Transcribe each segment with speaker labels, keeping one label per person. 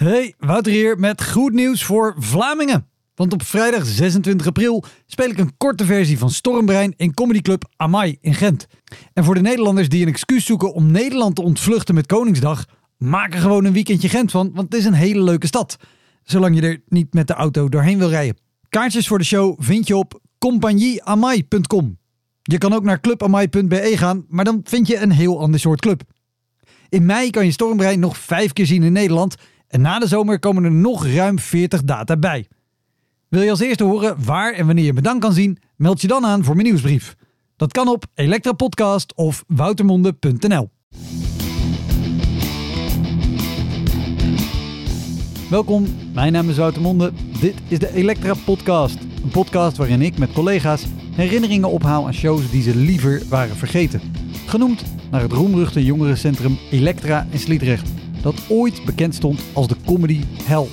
Speaker 1: Hey, Wouter hier met goed nieuws voor Vlamingen. Want op vrijdag 26 april speel ik een korte versie van Stormbrein in comedyclub Amai in Gent. En voor de Nederlanders die een excuus zoeken om Nederland te ontvluchten met Koningsdag, maak er gewoon een weekendje Gent van, want het is een hele leuke stad. Zolang je er niet met de auto doorheen wil rijden. Kaartjes voor de show vind je op compagnieamai.com. Je kan ook naar clubamai.be gaan, maar dan vind je een heel ander soort club. In mei kan je Stormbrein nog 5 keer zien in Nederland en na de zomer komen er nog ruim 40 data bij. Wil je als eerste horen waar en wanneer je me dan kan zien? Meld je dan aan voor mijn nieuwsbrief. Dat kan op Elektrapodcast of woutermonde.nl. Welkom, mijn naam is Wouter Monde. Dit is de Elektra Podcast. Een podcast waarin ik met collega's herinneringen ophaal aan shows die ze liever waren vergeten. Genoemd naar het roemruchte jongerencentrum Elektra in Sliedrecht, dat ooit bekend stond als de comedy hell.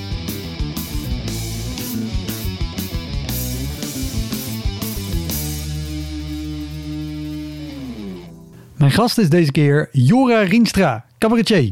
Speaker 1: Mijn gast is deze keer Jora Rienstra, cabaretier.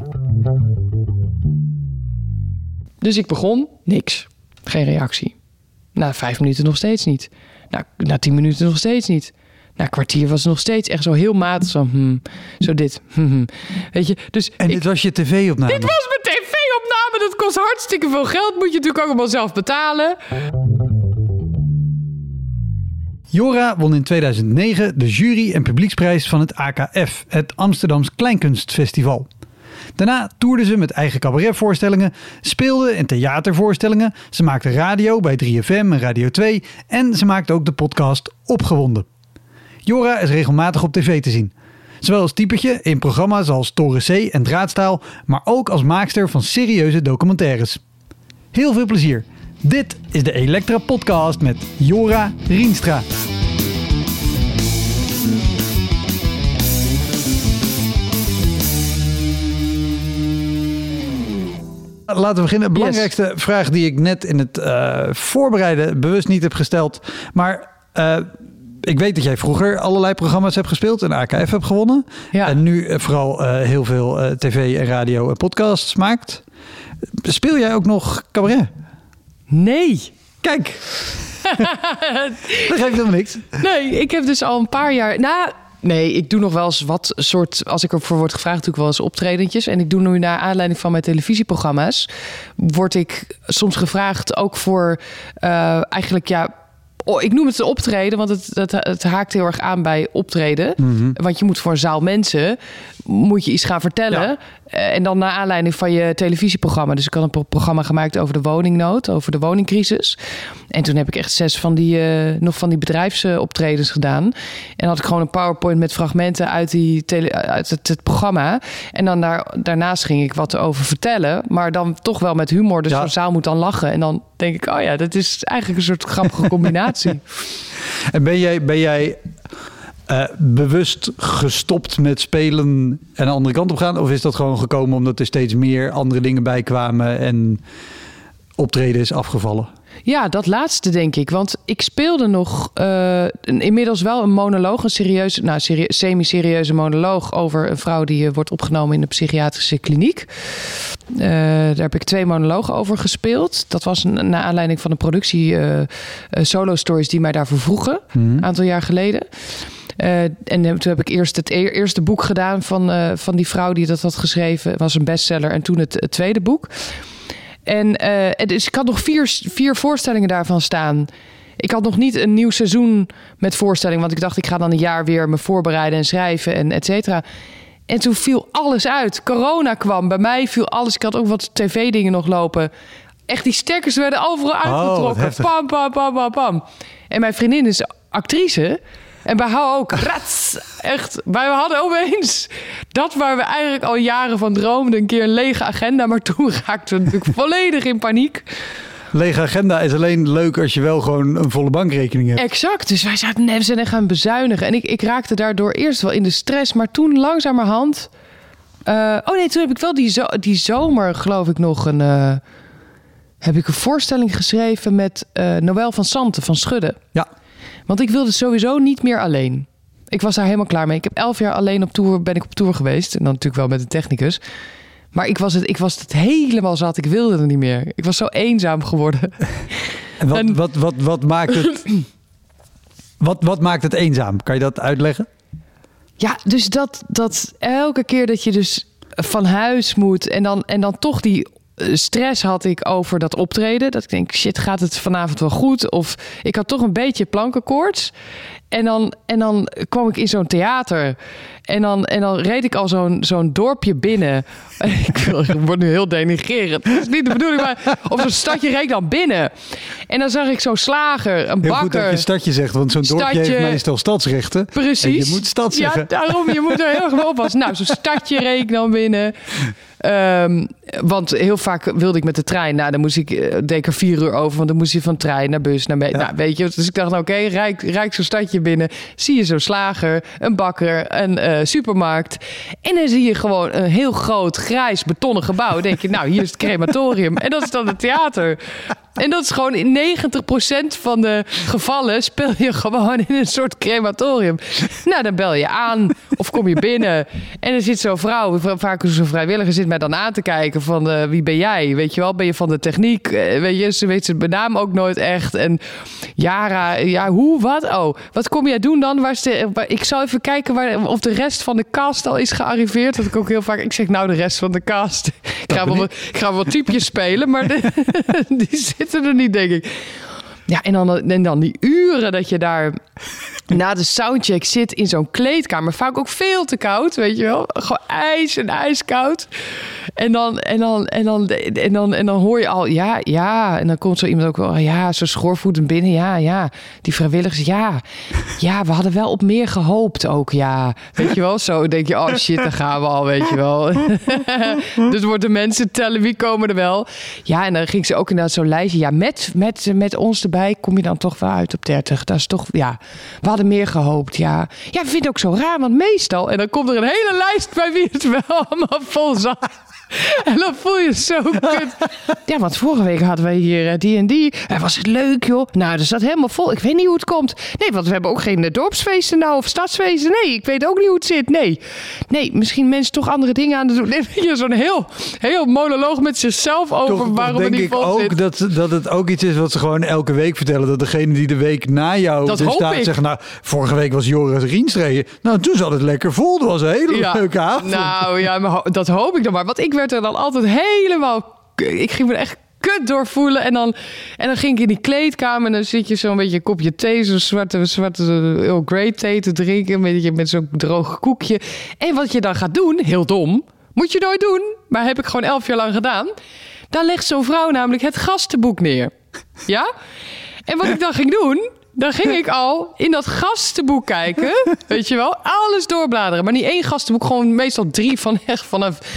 Speaker 2: Dus ik begon, niks. Geen reactie. Na 5 minuten nog steeds niet. Na 10 minuten nog steeds niet. Na een kwartier was het nog steeds echt zo heel matig. Zo dit. Weet je, dus
Speaker 1: en dit was je tv-opname?
Speaker 2: Dit was mijn tv-opname. Dat kost hartstikke veel geld. Moet je natuurlijk allemaal zelf betalen.
Speaker 1: Jora won in 2009 de jury- en publieksprijs van het AKF, het Amsterdams Kleinkunstfestival. Daarna toerde ze met eigen cabaretvoorstellingen, speelde in theatervoorstellingen, ze maakte radio bij 3FM en Radio 2 en ze maakte ook de podcast Opgewonden. Jora is regelmatig op tv te zien. Zowel als typetje in programma's als Toren C en Draadstaal, maar ook als maakster van serieuze documentaires. Heel veel plezier. Dit is de Elektra Podcast met Jora Rienstra. Laten we beginnen. De belangrijkste vraag die ik net in het voorbereiden bewust niet heb gesteld. Maar ik weet dat jij vroeger allerlei programma's hebt gespeeld en AKF hebt gewonnen. Ja. En nu vooral heel veel tv en radio en podcasts maakt. Speel jij ook nog cabaret?
Speaker 2: Nee.
Speaker 1: Kijk. Dat geeft helemaal niks.
Speaker 2: Nee, ik heb dus al een paar jaar... Nee, ik doe nog wel eens wat soort... Als ik ervoor word gevraagd, doe ik wel eens optredentjes. En ik doe nu naar aanleiding van mijn televisieprogramma's... word ik soms gevraagd ook voor eigenlijk ik noem het een optreden, want het haakt heel erg aan bij optreden. Mm-hmm. Want je moet voor een zaal mensen moet je iets gaan vertellen. Ja. En dan naar aanleiding van je televisieprogramma. Dus ik had een programma gemaakt over de woningnood, over de woningcrisis. En toen heb ik echt 6 van die bedrijfsoptredens gedaan. En had ik gewoon een PowerPoint met fragmenten uit het programma. En dan daarnaast ging ik wat over vertellen. Maar dan toch wel met humor. Dus zo'n zaal moet dan lachen. En dan denk ik, oh ja, dat is eigenlijk een soort grappige combinatie.
Speaker 1: En ben jij bewust gestopt met spelen en de andere kant op gaan? Of is dat gewoon gekomen omdat er steeds meer andere dingen bij kwamen en optreden is afgevallen? Ja,
Speaker 2: dat laatste denk ik. Want ik speelde nog inmiddels wel een monoloog, een semi-serieuze monoloog over een vrouw die wordt opgenomen in de psychiatrische kliniek. Daar heb ik 2 monologen over gespeeld. Dat was naar aanleiding van een productie Solo Stories die mij daarvoor vroegen, een aantal jaar geleden. En toen heb ik eerst het eerste boek gedaan van die vrouw die dat had geschreven. Het was een bestseller. En toen het tweede boek. En dus ik had nog 4 voorstellingen daarvan staan. Ik had nog niet een nieuw seizoen met voorstellingen. Want ik dacht, ik ga dan een jaar weer me voorbereiden en schrijven en et cetera. En toen viel alles uit. Corona kwam. Bij mij viel alles. Ik had ook wat tv-dingen nog lopen. Echt, die stekkers werden overal uitgetrokken. Pam, pam, pam, pam, pam. En mijn vriendin is actrice. En bij haar ook. Rats. Echt. Wij hadden opeens dat waar we eigenlijk al jaren van droomden. Een keer een lege agenda. Maar toen raakten we natuurlijk volledig in paniek.
Speaker 1: Lege agenda is alleen leuk als je wel gewoon een volle bankrekening hebt.
Speaker 2: Exact. Dus wij zaten we zijn gaan bezuinigen. En ik raakte daardoor eerst wel in de stress. Maar toen langzamerhand... toen heb ik wel die zomer, geloof ik, nog heb ik een voorstelling geschreven met Noël van Santen van Schudden.
Speaker 1: Ja.
Speaker 2: Want ik wilde sowieso niet meer alleen. Ik was daar helemaal klaar mee. Ik heb 11 jaar alleen ben ik op tour geweest. En dan natuurlijk wel met een technicus. Maar ik was het helemaal zat. Ik wilde er niet meer. Ik was zo eenzaam geworden.
Speaker 1: En wat maakt het... Wat maakt het eenzaam? Kan je dat uitleggen?
Speaker 2: Ja, dus dat elke keer dat je dus van huis moet... en dan toch die stress had ik over dat optreden. Dat ik denk, shit, gaat het vanavond wel goed? Of ik had toch een beetje plankenkoorts. En dan kwam ik in zo'n theater. En dan reed ik al zo'n dorpje binnen. Ik word nu heel denigrerend. Dat is niet de bedoeling, maar op zo'n stadje reed ik dan binnen. En dan zag ik zo'n slager, een bakker.
Speaker 1: Heel goed dat je stadje zegt, want zo'n dorpje heeft meestal stadsrechten.
Speaker 2: Precies.
Speaker 1: En je moet stad zeggen.
Speaker 2: Ja, daarom, je moet er heel erg mee oppassen. Nou, zo'n stadje reed ik dan binnen. Want heel vaak wilde ik met de trein. Nou, dan deed ik er 4 uur over. Want dan moest je van trein naar bus. Naar nou, weet je. Dus ik dacht, oké, rijd zo'n stadje binnen. Zie je zo'n slager, een bakker, een supermarkt. En dan zie je gewoon een heel groot grijs betonnen gebouw. Dan denk je, nou, hier is het crematorium. En dat is dan het theater. En dat is gewoon in 90% van de gevallen speel je gewoon in een soort crematorium. Nou, dan bel je aan of kom je binnen. En er zit zo'n vrouw, vaak zo'n vrijwilliger, zit mij dan aan te kijken van wie ben jij? Weet je wel, ben je van de techniek? Weet je, ze weet zijn naam ook nooit echt. En Jara, ja, hoe, wat? Oh, wat kom jij doen dan? Ik zal even kijken of de rest van de cast al is gearriveerd. Dat ik ook heel vaak, ik zeg nou de rest van de cast. Ik ga wel typjes spelen, maar die zitten er niet, denk ik. Ja, en dan die uren dat je daar na de soundcheck zit in zo'n kleedkamer. Vaak ook veel te koud, weet je wel. Gewoon ijskoud. En dan hoor je al, ja. En dan komt zo iemand ook wel, ja, zo schoorvoetend binnen. Ja. Die vrijwilligers, ja, we hadden wel op meer gehoopt ook, ja. Weet je wel, zo denk je, oh shit, daar gaan we al, weet je wel. Dus worden mensen tellen, wie komen er wel? Ja, en dan ging ze ook inderdaad zo'n lijstje. Ja, met ons erbij kom je dan toch wel uit op 30. Dat is toch, ja, we hadden meer gehoopt, ja. Ja, ik vind het ook zo raar, want meestal... En dan komt er een hele lijst bij wie het wel allemaal vol zat. En dan voel je zo kut. Ja, want vorige week hadden wij hier die en die. En was het leuk, joh. Nou, dat zat helemaal vol. Ik weet niet hoe het komt. Nee, want we hebben ook geen dorpsfeesten nou of stadsfeesten. Nee, ik weet ook niet hoe het zit. Nee, misschien mensen toch andere dingen aan het doen. Nee, zo'n heel monoloog met zichzelf over
Speaker 1: toch,
Speaker 2: waarom het niet vol zit.
Speaker 1: Denk ik ook dat het ook iets is wat ze gewoon elke week vertellen. Dat degene die de week na jou
Speaker 2: dat
Speaker 1: er staat zegt, nou, vorige week was Joris Rienstree. Nou, toen zat het lekker vol. Dat was een hele leuke avond.
Speaker 2: Nou ja, maar dat hoop ik dan maar. Want ik werd er dan altijd helemaal... Ik ging me er echt kut doorvoelen. En dan ging ik in die kleedkamer en dan zit je zo'n beetje een kopje thee, zo'n zwarte Earl Grey thee te drinken, een beetje met zo'n droog koekje. En wat je dan gaat doen, heel dom, moet je nooit doen, maar heb ik gewoon 11 jaar lang gedaan. Dan legt zo'n vrouw namelijk het gastenboek neer. Ja? En wat ik dan ging doen... Dan ging ik al in dat gastenboek kijken. Weet je wel? Alles doorbladeren. Maar niet 1 gastenboek. Gewoon meestal 3 vanaf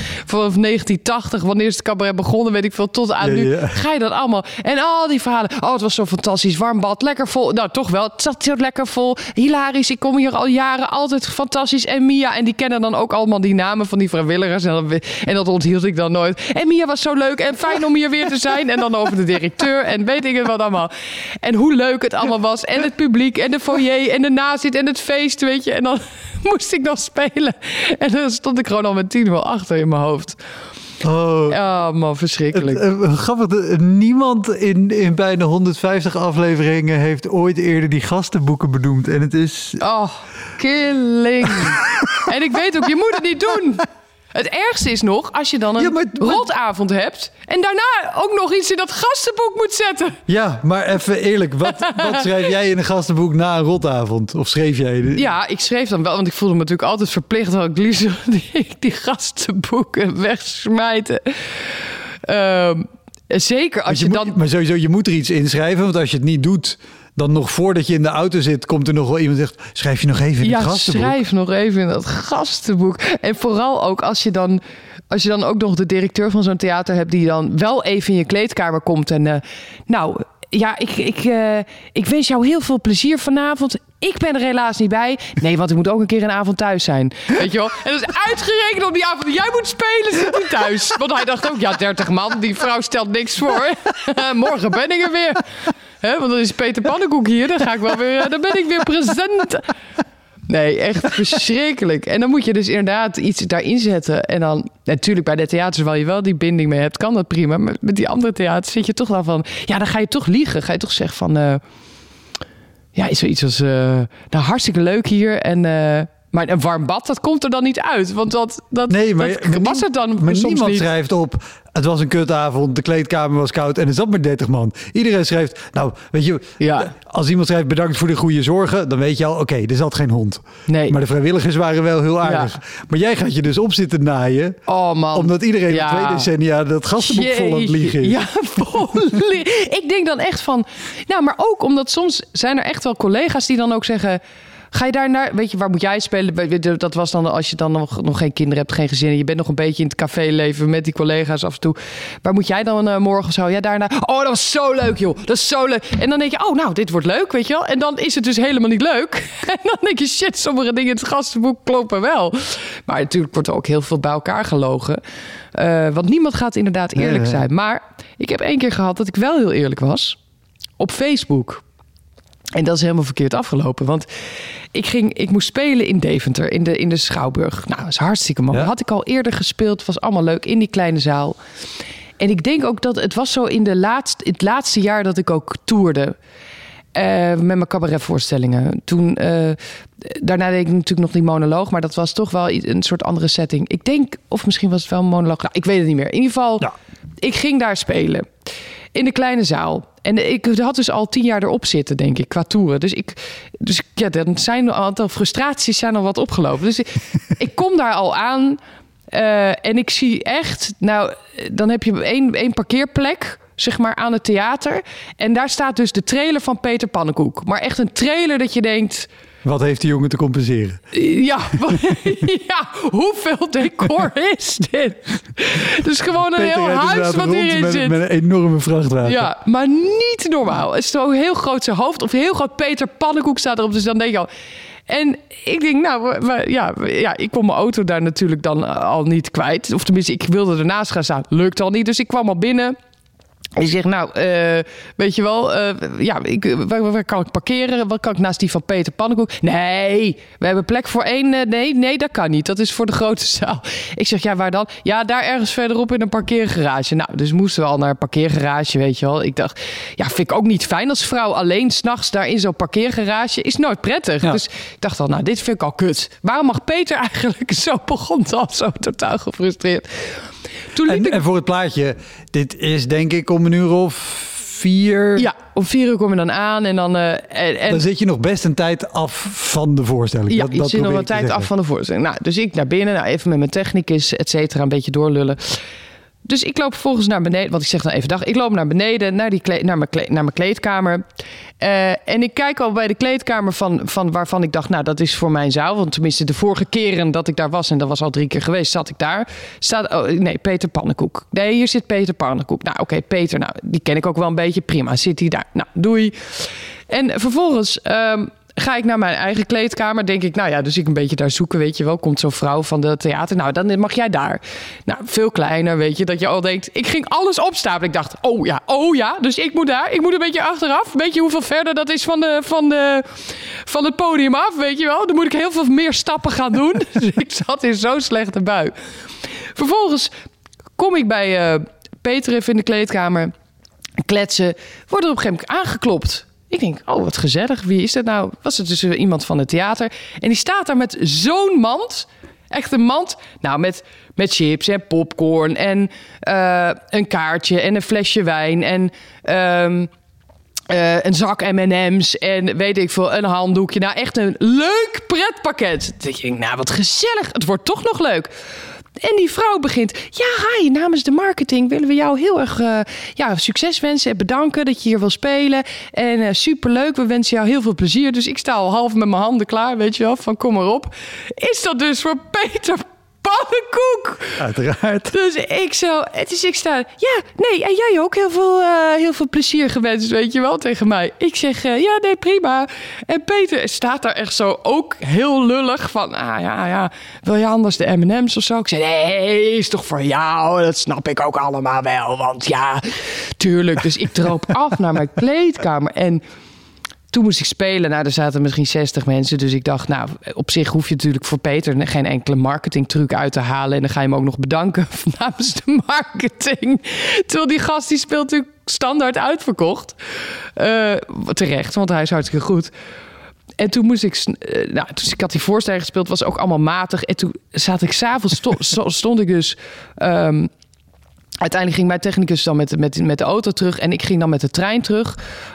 Speaker 2: 1980. Wanneer is het cabaret begonnen? Weet ik veel. Tot aan nu. Ga je dat allemaal. En al die verhalen. Oh, het was zo fantastisch. Warm bad. Lekker vol. Nou, toch wel. Het zat zo lekker vol. Hilarisch. Ik kom hier al jaren. Altijd fantastisch. En Mia. En die kennen dan ook allemaal die namen van die vrijwilligers. En dat onthield ik dan nooit. En Mia was zo leuk. En fijn om hier weer te zijn. En dan over de directeur. En weet ik het wat allemaal. En hoe leuk het allemaal was. En het publiek en de foyer en de nazit en het feest, weet je. En dan moest ik nog spelen. En dan stond ik gewoon al met 10 wel achter in mijn hoofd. Oh man, verschrikkelijk.
Speaker 1: Grappig, niemand in bijna 150 afleveringen heeft ooit eerder die gastenboeken benoemd. En het is...
Speaker 2: Oh, killing. En ik weet ook, je moet het niet doen. Het ergste is nog, als je dan een rotavond hebt... en daarna ook nog iets in dat gastenboek moet zetten.
Speaker 1: Ja, maar even eerlijk. Wat schrijf jij in een gastenboek na een rotavond? Of schreef jij?
Speaker 2: Ja, ik schreef dan wel, want ik voelde me natuurlijk altijd verplicht... dat ik liefst die gastenboeken wegsmijten. Zeker als je dan...
Speaker 1: Maar sowieso, je moet er iets inschrijven, want als je het niet doet... dan nog voordat je in de auto zit, komt er nog wel iemand die zegt... schrijf je nog even in het gastenboek. Ja,
Speaker 2: schrijf nog even in dat gastenboek. En vooral ook als je dan ook nog de directeur van zo'n theater hebt... die dan wel even in je kleedkamer komt en... ik wens jou heel veel plezier vanavond. Ik ben er helaas niet bij. Nee, want ik moet ook een keer een avond thuis zijn. Weet je wel? En dat is uitgerekend op die avond die jij moet spelen, zit hij thuis. Want hij dacht ook, 30 man, die vrouw stelt niks voor. Morgen ben ik er weer. Want dan is Peter Pannenkoek hier. Dan ben ik weer present. Nee, echt verschrikkelijk. En dan moet je dus inderdaad iets daarin zetten. En dan, natuurlijk bij de theaters waar je wel die binding mee hebt, kan dat prima. Maar met die andere theaters zit je toch wel van... Ja, dan ga je toch liegen. Ga je toch zeggen van... ja, is zoiets als... nou, hartstikke leuk hier. En... maar een warm bad, dat komt er dan niet uit. Want dat was het dan
Speaker 1: maar
Speaker 2: soms
Speaker 1: niemand
Speaker 2: niet.
Speaker 1: schrijft op... Het was een kutavond, de kleedkamer was koud en er zat maar 30 man. Iedereen schrijft... Nou, weet je, als iemand schrijft bedankt voor de goede zorgen... dan weet je al, oké, er zat geen hond.
Speaker 2: Nee.
Speaker 1: Maar de vrijwilligers waren wel heel aardig. Ja. Maar jij gaat je dus op zitten naaien...
Speaker 2: Oh man.
Speaker 1: Omdat iedereen al 2 decennia dat gastenboek vol aan het liegen is.
Speaker 2: Ja, vol Ik denk dan echt van... Nou, maar ook omdat soms zijn er echt wel collega's die dan ook zeggen... Ga je daar naar, weet je, waar moet jij spelen? Dat was dan als je dan nog geen kinderen hebt, geen gezin. Je bent nog een beetje in het caféleven met die collega's af en toe. Waar moet jij dan morgen of zo? Ja, daarna. Oh, dat was zo leuk, joh. Dat is zo leuk. En dan denk je, oh, nou, dit wordt leuk, weet je wel. En dan is het dus helemaal niet leuk. En dan denk je, shit, sommige dingen in het gastenboek kloppen wel. Maar natuurlijk wordt er ook heel veel bij elkaar gelogen. Want niemand gaat inderdaad eerlijk zijn. Maar ik heb 1 keer gehad dat ik wel heel eerlijk was. Op Facebook. En dat is helemaal verkeerd afgelopen. Want ik moest spelen in Deventer, in de Schouwburg. Nou, dat is hartstikke mooi. Ja. Had ik al eerder gespeeld, was allemaal leuk in die kleine zaal. En ik denk ook dat het was zo in het laatste jaar dat ik ook toerde. Met mijn cabaretvoorstellingen. Toen, daarna deed ik natuurlijk nog die monoloog, maar dat was toch wel een soort andere setting. Ik denk, of misschien was het wel een monoloog. Nou, ik weet het niet meer. In ieder geval, ik ging daar spelen. In de kleine zaal. En ik had dus al 10 jaar erop zitten, denk ik, qua toeren. Dus dan zijn een aantal frustraties zijn al wat opgelopen. Dus ik kom daar al aan en ik zie echt... Nou, dan heb je één parkeerplek, zeg maar, aan het theater. En daar staat dus de trailer van Peter Pannenkoek. Maar echt een trailer dat je denkt...
Speaker 1: Wat heeft die jongen te compenseren?
Speaker 2: Ja, hoeveel decor is dit? Dus gewoon een heel huis wat hierin zit.
Speaker 1: Met een enorme vrachtwagen.
Speaker 2: Ja, maar niet normaal. Het is zo heel groot zijn hoofd. Of heel groot Peter Pannenkoek staat erop. Dus dan denk je al... En ik denk, ik kon mijn auto daar natuurlijk dan al niet kwijt. Of tenminste, ik wilde ernaast gaan staan. Lukt al niet. Dus ik kwam al binnen... En je zegt, nou, weet je wel, waar kan ik parkeren? Wat kan ik naast die van Peter Pannenkoek? Nee, we hebben plek voor 1. Nee, dat kan niet. Dat is voor de grote zaal. Ik zeg, ja, waar dan? Ja, daar ergens verderop in een parkeergarage. Nou, dus moesten we al naar een parkeergarage, weet je wel. Ik dacht, ja, vind ik ook niet fijn als vrouw alleen 's nachts daar in zo'n parkeergarage. Is nooit prettig. Ja. Dus ik dacht al, nou, dit vind ik al kut. Waarom mag Peter eigenlijk zo begon al zo totaal gefrustreerd?
Speaker 1: En voor het plaatje, dit is denk ik om 4:00.
Speaker 2: Ja, om 4:00 kom je dan aan en dan...
Speaker 1: Dan zit je nog best een tijd af van de voorstelling.
Speaker 2: Ja, je zit nog een tijd af van de voorstelling. Nou, dus ik naar binnen, even met mijn technicus, et cetera, een beetje doorlullen. Dus ik loop vervolgens naar beneden, want ik zeg dan even dag. Ik loop naar beneden, naar mijn kleedkamer. En ik kijk al bij de kleedkamer van waarvan ik dacht, nou, dat is voor mijn zaal. Want tenminste, de vorige keren dat ik daar was, en dat was al 3 keer geweest, zat ik daar. Peter Pannenkoek. Nee, hier zit Peter Pannenkoek. Nou, oké, Peter, nou, die ken ik ook wel een beetje. Prima, zit hij daar. Nou, doei. En vervolgens... ga ik naar mijn eigen kleedkamer, denk ik, nou ja, dus ik een beetje daar zoeken, weet je wel. Komt zo'n vrouw van de theater, nou, dan mag jij daar. Nou, veel kleiner, weet je, dat je al denkt... Ik ging alles opstapelen. Ik dacht, oh ja, dus ik moet daar. Ik moet een beetje achteraf. Weet je hoeveel verder dat is van het podium af, weet je wel. Dan moet ik heel veel meer stappen gaan doen. Dus ik zat in zo'n slechte bui. Vervolgens kom ik bij Peter even in de kleedkamer. Kletsen. Wordt er op een gegeven moment aangeklopt. Ik denk, oh, wat gezellig. Wie is dat nou? Was het dus iemand van het theater? En die staat daar met zo'n mand. Echt een mand. Nou, met chips en popcorn en een kaartje en een flesje wijn en een zak M&M's en weet ik veel, een handdoekje. Nou, echt een leuk pretpakket. Ik denk, nou, wat gezellig. Het wordt toch nog leuk. En die vrouw begint... Ja, hi, namens de marketing willen we jou heel erg succes wensen en bedanken dat je hier wil spelen. En superleuk, we wensen jou heel veel plezier. Dus ik sta al half met mijn handen klaar, weet je wel, van kom maar op. Is dat dus voor Peter Pannenkoek?
Speaker 1: Uiteraard.
Speaker 2: Dus ik sta... Ja, nee, en jij ook heel veel plezier gewenst, weet je wel, tegen mij. Ik zeg, ja, nee, prima. En Peter staat daar echt zo ook heel lullig van... wil je anders de M&M's of zo? Ik zeg, nee, is toch voor jou? Dat snap ik ook allemaal wel, want ja, tuurlijk. Dus ik droop af naar mijn kleedkamer en... Toen moest ik spelen. Nou, er zaten misschien 60 mensen. Dus ik dacht, nou, op zich hoef je natuurlijk voor Peter geen enkele marketingtruc uit te halen. En dan ga je hem ook nog bedanken namens de marketing. Terwijl die gast die speelt natuurlijk standaard uitverkocht. Terecht, want hij is hartstikke goed. En toen moest ik... dus ik had die voorstelling gespeeld, was ook allemaal matig. En toen zat ik s'avonds... stond ik dus... uiteindelijk ging mijn technicus dan met de auto terug. En ik ging dan met de trein terug.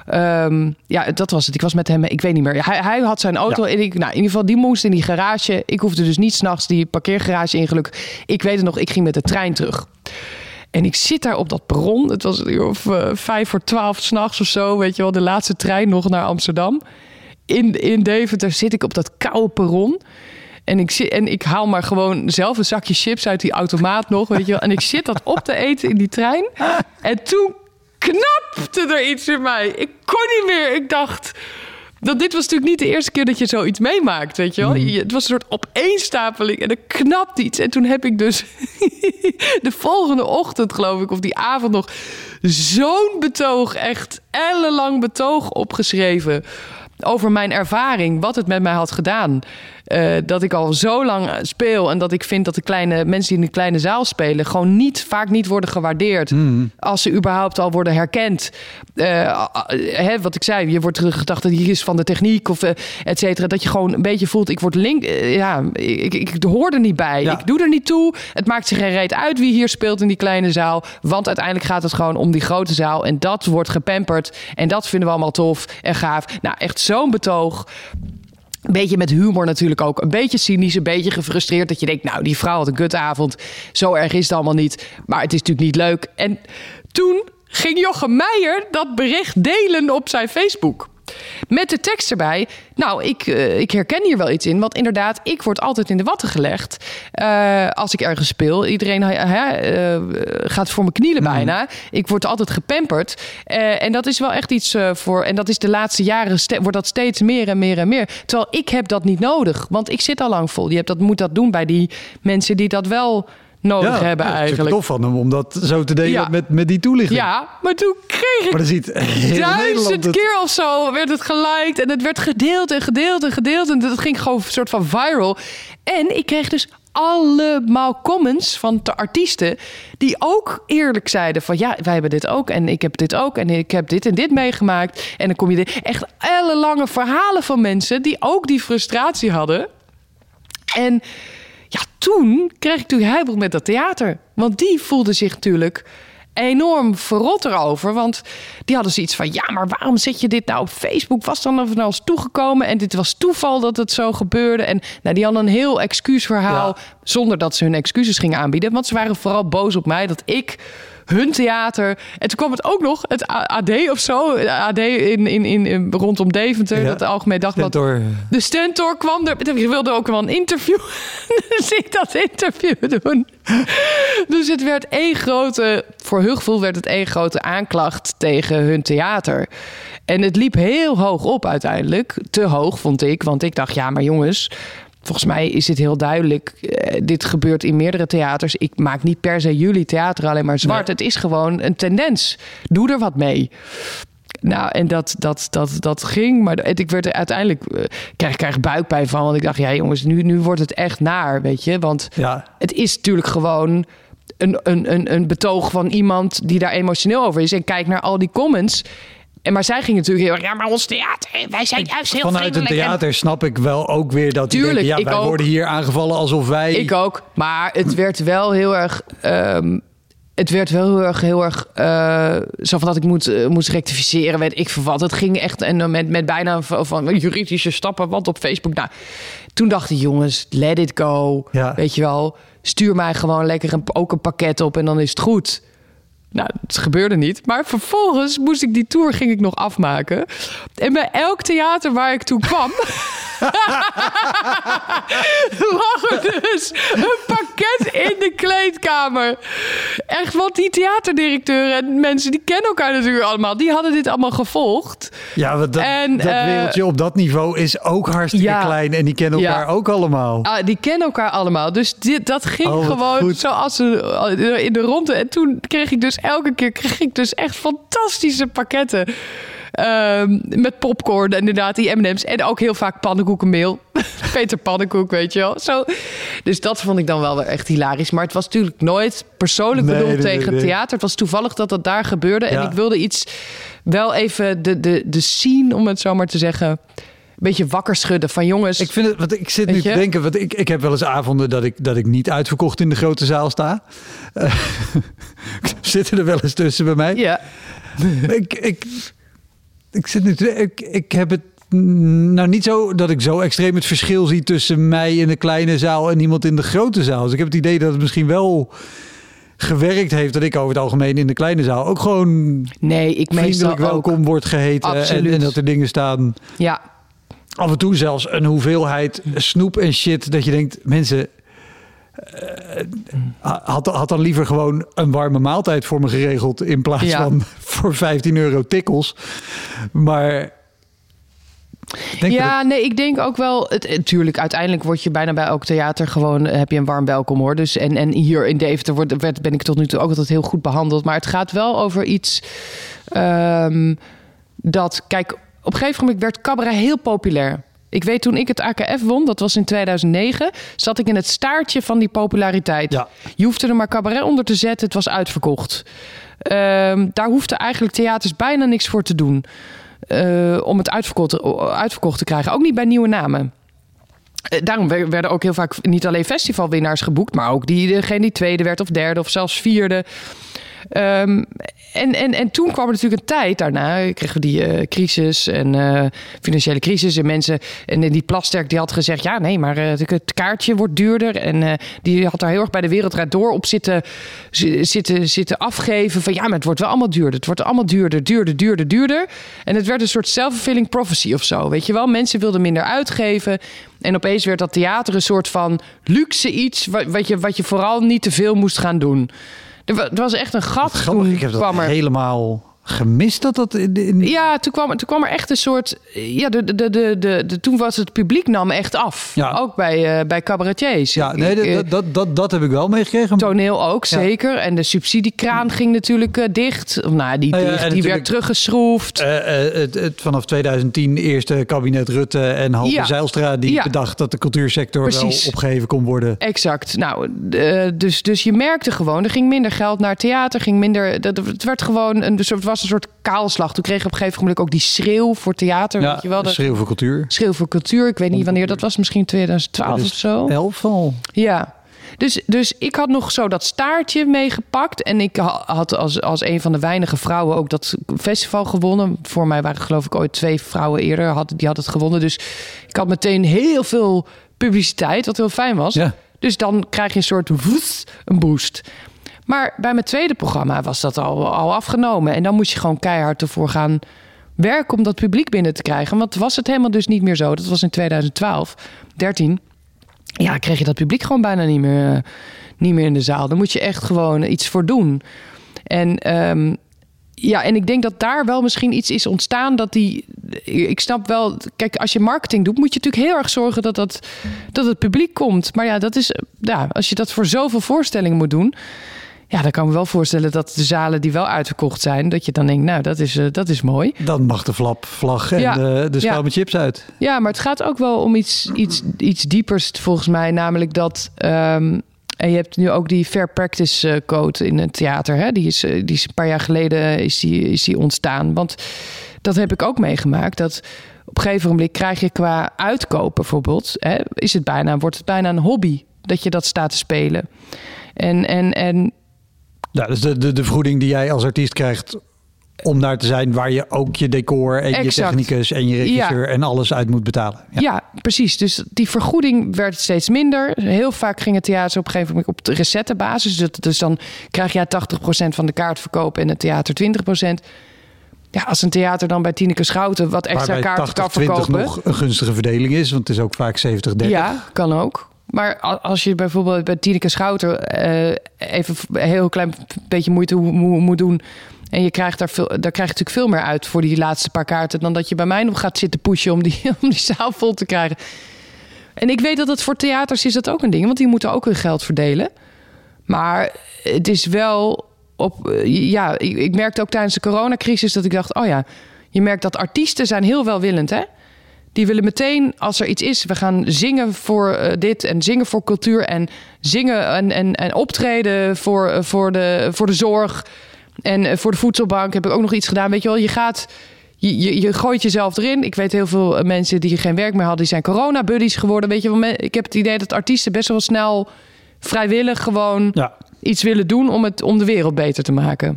Speaker 2: Dat was het. Ik was met hem... Ik weet niet meer. Hij had zijn auto. Ja. En in ieder geval, die moest in die garage. Ik hoefde dus niet 's nachts die parkeergarage in, gelukkig. Ik weet het nog, ik ging met de trein terug. En ik zit daar op dat perron. Het was 11:55 s'nachts of zo. Weet je wel, de laatste trein nog naar Amsterdam. In Deventer zit ik op dat koude perron. En ik haal maar gewoon zelf een zakje chips uit die automaat nog, weet je wel. En ik zit dat op te eten in die trein. En toen knapte er iets in mij. Ik kon niet meer. Ik dacht... dit was natuurlijk niet de eerste keer dat je zoiets meemaakt, weet je wel. Het was een soort opeenstapeling en er knapt iets. En toen heb ik dus de volgende ochtend, geloof ik, of die avond nog... zo'n betoog, echt ellenlang betoog opgeschreven... over mijn ervaring, wat het met mij had gedaan. Dat ik al zo lang speel en dat ik vind dat de kleine mensen die in de kleine zaal spelen gewoon vaak niet worden gewaardeerd als ze überhaupt al worden herkend. Wat ik zei, je wordt gedacht dat hier is van de techniek of et cetera. Dat je gewoon een beetje voelt, ik word ik hoor er niet bij. Ja. Ik doe er niet toe. Het maakt zich geen reet uit wie hier speelt in die kleine zaal, want uiteindelijk gaat het gewoon om die grote zaal en dat wordt gepamperd en dat vinden we allemaal tof en gaaf. Nou, echt zo'n betoog. Een beetje met humor natuurlijk ook. Een beetje cynisch, een beetje gefrustreerd. Dat je denkt, nou, die vrouw had een kutavond. Zo erg is het allemaal niet. Maar het is natuurlijk niet leuk. En toen ging Jochem Meijer dat bericht delen op zijn Facebook. Met de tekst erbij. Nou, ik herken hier wel iets in. Want inderdaad, ik word altijd in de watten gelegd. Als ik ergens speel. Iedereen gaat voor mijn knielen bijna. Ik word altijd gepamperd. En dat is wel echt iets voor... En dat is de laatste jaren... wordt dat steeds meer en meer en meer. Terwijl ik heb dat niet nodig. Want ik zit al lang vol. Moet dat doen bij die mensen die dat wel... nodig hebben eigenlijk. Het is
Speaker 1: tof van hem om dat zo te delen met die toelichting.
Speaker 2: Ja, maar toen kreeg ik...
Speaker 1: Maar dan ziet
Speaker 2: 1000 keer of zo werd het geliked en het werd gedeeld en gedeeld en gedeeld. En dat ging gewoon een soort van viral. En ik kreeg dus allemaal comments van de artiesten die ook eerlijk zeiden van ja, wij hebben dit ook en ik heb dit ook en ik heb dit en dit meegemaakt. En dan kom je echt ellenlange verhalen van mensen die ook die frustratie hadden. En ja, toen kreeg ik natuurlijk heibel met dat theater. Want die voelden zich natuurlijk enorm verrot erover. Want die hadden zoiets van... ja, maar waarom zet je dit nou op Facebook? Was dan of nou eens toegekomen? En dit was toeval dat het zo gebeurde. En nou, die hadden een heel excuusverhaal... zonder dat ze hun excuses gingen aanbieden. Want ze waren vooral boos op mij dat ik... hun theater. En toen kwam het ook nog, het AD of zo. AD in rondom Deventer, dat Algemeen Dagblad.
Speaker 1: Stentor.
Speaker 2: De Stentor kwam er. Ik wilde ook wel een interview. Dus ik dat interview doen. Dus het werd voor hun gevoel werd het één grote aanklacht tegen hun theater. En het liep heel hoog op uiteindelijk. Te hoog, vond ik. Want ik dacht, ja, maar jongens... Volgens mij is dit heel duidelijk. Dit gebeurt in meerdere theaters. Ik maak niet per se jullie theater alleen maar zwart. Nee. Het is gewoon een tendens. Doe er wat mee. Nou, en dat ging. Maar ik werd er uiteindelijk... krijg buikpijn van. Want ik dacht, ja jongens, nu wordt het echt naar, weet je. Want het is natuurlijk gewoon... Een betoog van iemand die daar emotioneel over is. En kijk naar al die comments... Maar zij ging natuurlijk heel erg... ja, maar ons theater, wij zijn juist heel
Speaker 1: vanuit een theater snap ik wel ook weer dat...
Speaker 2: Tuurlijk,
Speaker 1: denken, wij worden hier aangevallen alsof wij...
Speaker 2: Ik ook, maar het werd wel heel erg... het werd wel heel erg zo van dat ik moest rectificeren, weet ik veel wat. Het ging echt en met bijna van juridische stappen, want op Facebook... Nou, toen dachten jongens, let it go, weet je wel. Stuur mij gewoon lekker ook een pakket op en dan is het goed... Nou, het gebeurde niet. Maar vervolgens ging ik nog afmaken. En bij elk theater waar ik toen kwam... lag er dus een pakket in de kleedkamer. Echt, want die theaterdirecteuren en mensen... die kennen elkaar natuurlijk allemaal. Die hadden dit allemaal gevolgd.
Speaker 1: Ja, dat wereldje op dat niveau is ook hartstikke klein. En die kennen elkaar ook allemaal.
Speaker 2: Die kennen elkaar allemaal. Dus dat ging gewoon goed. Zoals in de ronde. En toen kreeg ik dus elke keer echt fantastische pakketten. Met popcorn en inderdaad die M&M's. En ook heel vaak pannenkoekenmeel. Peter Pannenkoek, weet je wel. Zo. Dus dat vond ik dan wel weer echt hilarisch. Maar het was natuurlijk nooit persoonlijk bedoeld tegen theater. Het was toevallig dat dat daar gebeurde. En ik wilde iets wel even de scene, om het zo maar te zeggen, een beetje wakker schudden van jongens.
Speaker 1: Ik vind het, want ik zit nu te denken, want ik heb wel eens avonden dat ik niet uitverkocht in de grote zaal sta. Zitten er wel eens tussen bij mij.
Speaker 2: Ja.
Speaker 1: Ik zit nu ik heb het nou niet zo dat ik zo extreem het verschil zie tussen mij in de kleine zaal en iemand in de grote zaal. Dus ik heb het idee dat het misschien wel gewerkt heeft dat ik over het algemeen in de kleine zaal ook gewoon vriendelijk welkom wordt geheten en dat er dingen staan.
Speaker 2: Ja.
Speaker 1: Af en toe zelfs een hoeveelheid snoep en shit dat je denkt, mensen, had dan liever gewoon een warme maaltijd voor me geregeld in plaats van voor €15 tikkels. Maar
Speaker 2: ik denk ook wel, natuurlijk, uiteindelijk word je bijna bij elk theater gewoon, heb je een warm welkom hoor. Dus en hier in Deventer ben ik tot nu toe ook altijd heel goed behandeld. Maar het gaat wel over iets dat, kijk, op een gegeven moment werd cabaret heel populair. Ik weet toen ik het AKF won, dat was in 2009, zat ik in het staartje van die populariteit. Ja. Je hoefde er maar cabaret onder te zetten, het was uitverkocht. Daar hoefden eigenlijk theaters bijna niks voor te doen. Om het uitverkocht te krijgen. Ook niet bij nieuwe namen. Daarom werden ook heel vaak niet alleen festivalwinnaars geboekt, maar ook degene die tweede werd of derde of zelfs vierde. En toen kwam er natuurlijk een tijd daarna, kregen we die crisis en financiële crisis en mensen. En die Plasterk die had gezegd, ja nee, maar het kaartje wordt duurder. En die had daar heel erg bij de Wereld Draait Door op zitten afgeven van ja, maar het wordt wel allemaal duurder. Het wordt allemaal duurder. En het werd een soort self-fulfilling prophecy of zo, weet je wel. Mensen wilden minder uitgeven. En opeens werd dat theater een soort van luxe iets wat je vooral niet te veel moest gaan doen. Er was echt een gat.
Speaker 1: Ik heb dat helemaal gemist dat
Speaker 2: Ja, toen kwam er echt een soort. Ja, toen was het publiek nam echt af. Ja. Ook bij cabaretiers.
Speaker 1: Ja, nee, dat heb ik wel meegekregen.
Speaker 2: Toneel ook, zeker. En de subsidiekraan ging natuurlijk dicht. Nou, die werd teruggeschroefd.
Speaker 1: Vanaf 2010 eerste kabinet Rutte en Halve Zijlstra die bedacht dat de cultuursector wel opgeheven kon worden.
Speaker 2: Exact. Nou, dus je merkte gewoon, er ging minder geld naar theater, het werd gewoon het was een soort kaalslag. Toen kreeg je op een gegeven moment ook die schreeuw voor theater.
Speaker 1: Ja,
Speaker 2: weet je wel,
Speaker 1: schreeuw voor cultuur.
Speaker 2: Schreeuw voor cultuur. Ik weet niet wanneer dat was. Misschien 2012 of zo.
Speaker 1: 11 al.
Speaker 2: Ja. Dus ik had nog zo dat staartje meegepakt. En ik had als een van de weinige vrouwen ook dat festival gewonnen. Voor mij waren geloof ik ooit 2 vrouwen eerder. Die had het gewonnen. Dus ik had meteen heel veel publiciteit. Wat heel fijn was. Ja. Dus dan krijg je een soort een boost. Maar bij mijn tweede programma was dat al afgenomen. En dan moest je gewoon keihard ervoor gaan werken om dat publiek binnen te krijgen. Want was het helemaal dus niet meer zo. Dat was in 2012, 13. Ja, kreeg je dat publiek gewoon bijna niet meer in de zaal. Dan moet je echt gewoon iets voor doen. En en ik denk dat daar wel misschien iets is ontstaan ik snap wel, kijk, als je marketing doet, moet je natuurlijk heel erg zorgen dat het publiek komt. Maar ja, dat is, als je dat voor zoveel voorstellingen moet doen, ja, dan kan ik me wel voorstellen dat de zalen die wel uitverkocht zijn, dat je dan denkt, nou, dat is mooi.
Speaker 1: Dan mag de vlag en de schaal met chips uit.
Speaker 2: Ja, maar het gaat ook wel om iets diepers volgens mij, namelijk dat. En je hebt nu ook die Fair Practice Code in het theater. Hè? Die is een paar jaar geleden is die ontstaan. Want dat heb ik ook meegemaakt. Dat op een gegeven moment krijg je qua uitkoop bijvoorbeeld, hè, wordt het bijna een hobby dat je dat staat te spelen. En
Speaker 1: ja, dus de vergoeding die jij als artiest krijgt om daar te zijn, waar je ook je decor en je technicus en je regisseur en alles uit moet betalen.
Speaker 2: Ja, precies. Dus die vergoeding werd steeds minder. Heel vaak ging het theater op een gegeven moment op de recettebasis. Dus dan krijg je 80% van de kaartverkoop en het theater 20%. Ja, als een theater dan bij Tineke Schouten wat extra kaarten kan verkopen.
Speaker 1: Waarbij 80-20 nog een gunstige verdeling is, want het is ook vaak 70-30.
Speaker 2: Ja, kan ook. Maar als je bijvoorbeeld bij Tineke Schouten even een heel klein beetje moeite moet doen, en daar krijg je natuurlijk veel meer uit voor die laatste paar kaarten dan dat je bij mij nog gaat zitten pushen om die zaal vol te krijgen. En ik weet dat het voor theaters is dat ook een ding, want die moeten ook hun geld verdelen. Maar het is wel ik merkte ook tijdens de coronacrisis dat ik dacht, oh ja, Je merkt dat artiesten zijn heel welwillend, hè? Die willen meteen, als er iets is, we gaan zingen voor dit en zingen voor cultuur en zingen en optreden voor de zorg en voor de voedselbank heb ik ook nog iets gedaan. Weet je wel, je gooit jezelf erin. Ik weet heel veel mensen die geen werk meer hadden, die zijn corona-buddies geworden. Weet je wel, ik heb het idee dat artiesten best wel snel vrijwillig gewoon iets willen doen om de wereld beter te maken.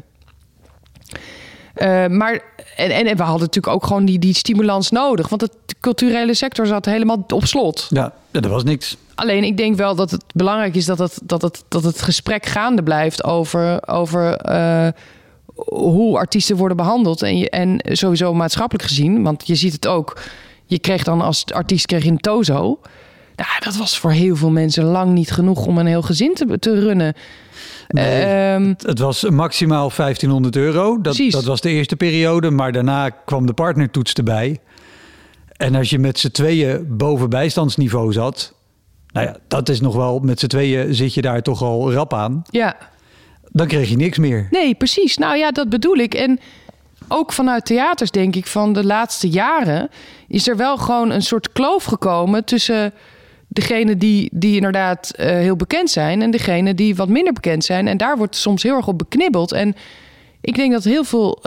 Speaker 2: Maar we hadden natuurlijk ook gewoon die stimulans nodig. Want de culturele sector zat helemaal op slot.
Speaker 1: Ja, er was niks.
Speaker 2: Alleen ik denk wel dat het belangrijk is dat het gesprek gaande blijft over hoe artiesten worden behandeld. En sowieso maatschappelijk gezien. Want je ziet het ook. Je kreeg dan als artiest een tozo. Nou, dat was voor heel veel mensen lang niet genoeg om een heel gezin te runnen.
Speaker 1: Nee, het was maximaal €1500. Dat was de eerste periode. Maar daarna kwam de partnertoets erbij. En als je met z'n tweeën boven bijstandsniveau zat... Nou ja, dat is nog wel... Met z'n tweeën zit je daar toch al rap aan.
Speaker 2: Ja.
Speaker 1: Dan kreeg je niks meer.
Speaker 2: Nee, precies. Nou ja, dat bedoel ik. En ook vanuit theaters, denk ik, van de laatste jaren... is er wel gewoon een soort kloof gekomen tussen... degene die inderdaad heel bekend zijn... en degene die wat minder bekend zijn. En daar wordt soms heel erg op beknibbeld. En ik denk dat heel veel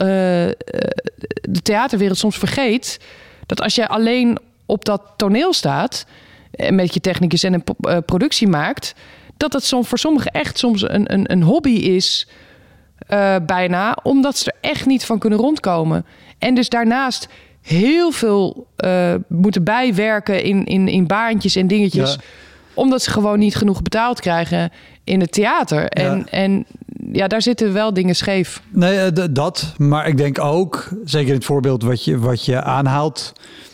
Speaker 2: de theaterwereld soms vergeet... dat als jij alleen op dat toneel staat... met je technicus en een productie maakt... dat het soms voor sommigen echt soms een hobby is... bijna, omdat ze er echt niet van kunnen rondkomen. En dus daarnaast... heel veel moeten bijwerken in baantjes en dingetjes. Ja. Omdat ze gewoon niet genoeg betaald krijgen in het theater. En daar zitten wel dingen scheef.
Speaker 1: Nee, dat. Maar ik denk ook, zeker in het voorbeeld wat je aanhaalt...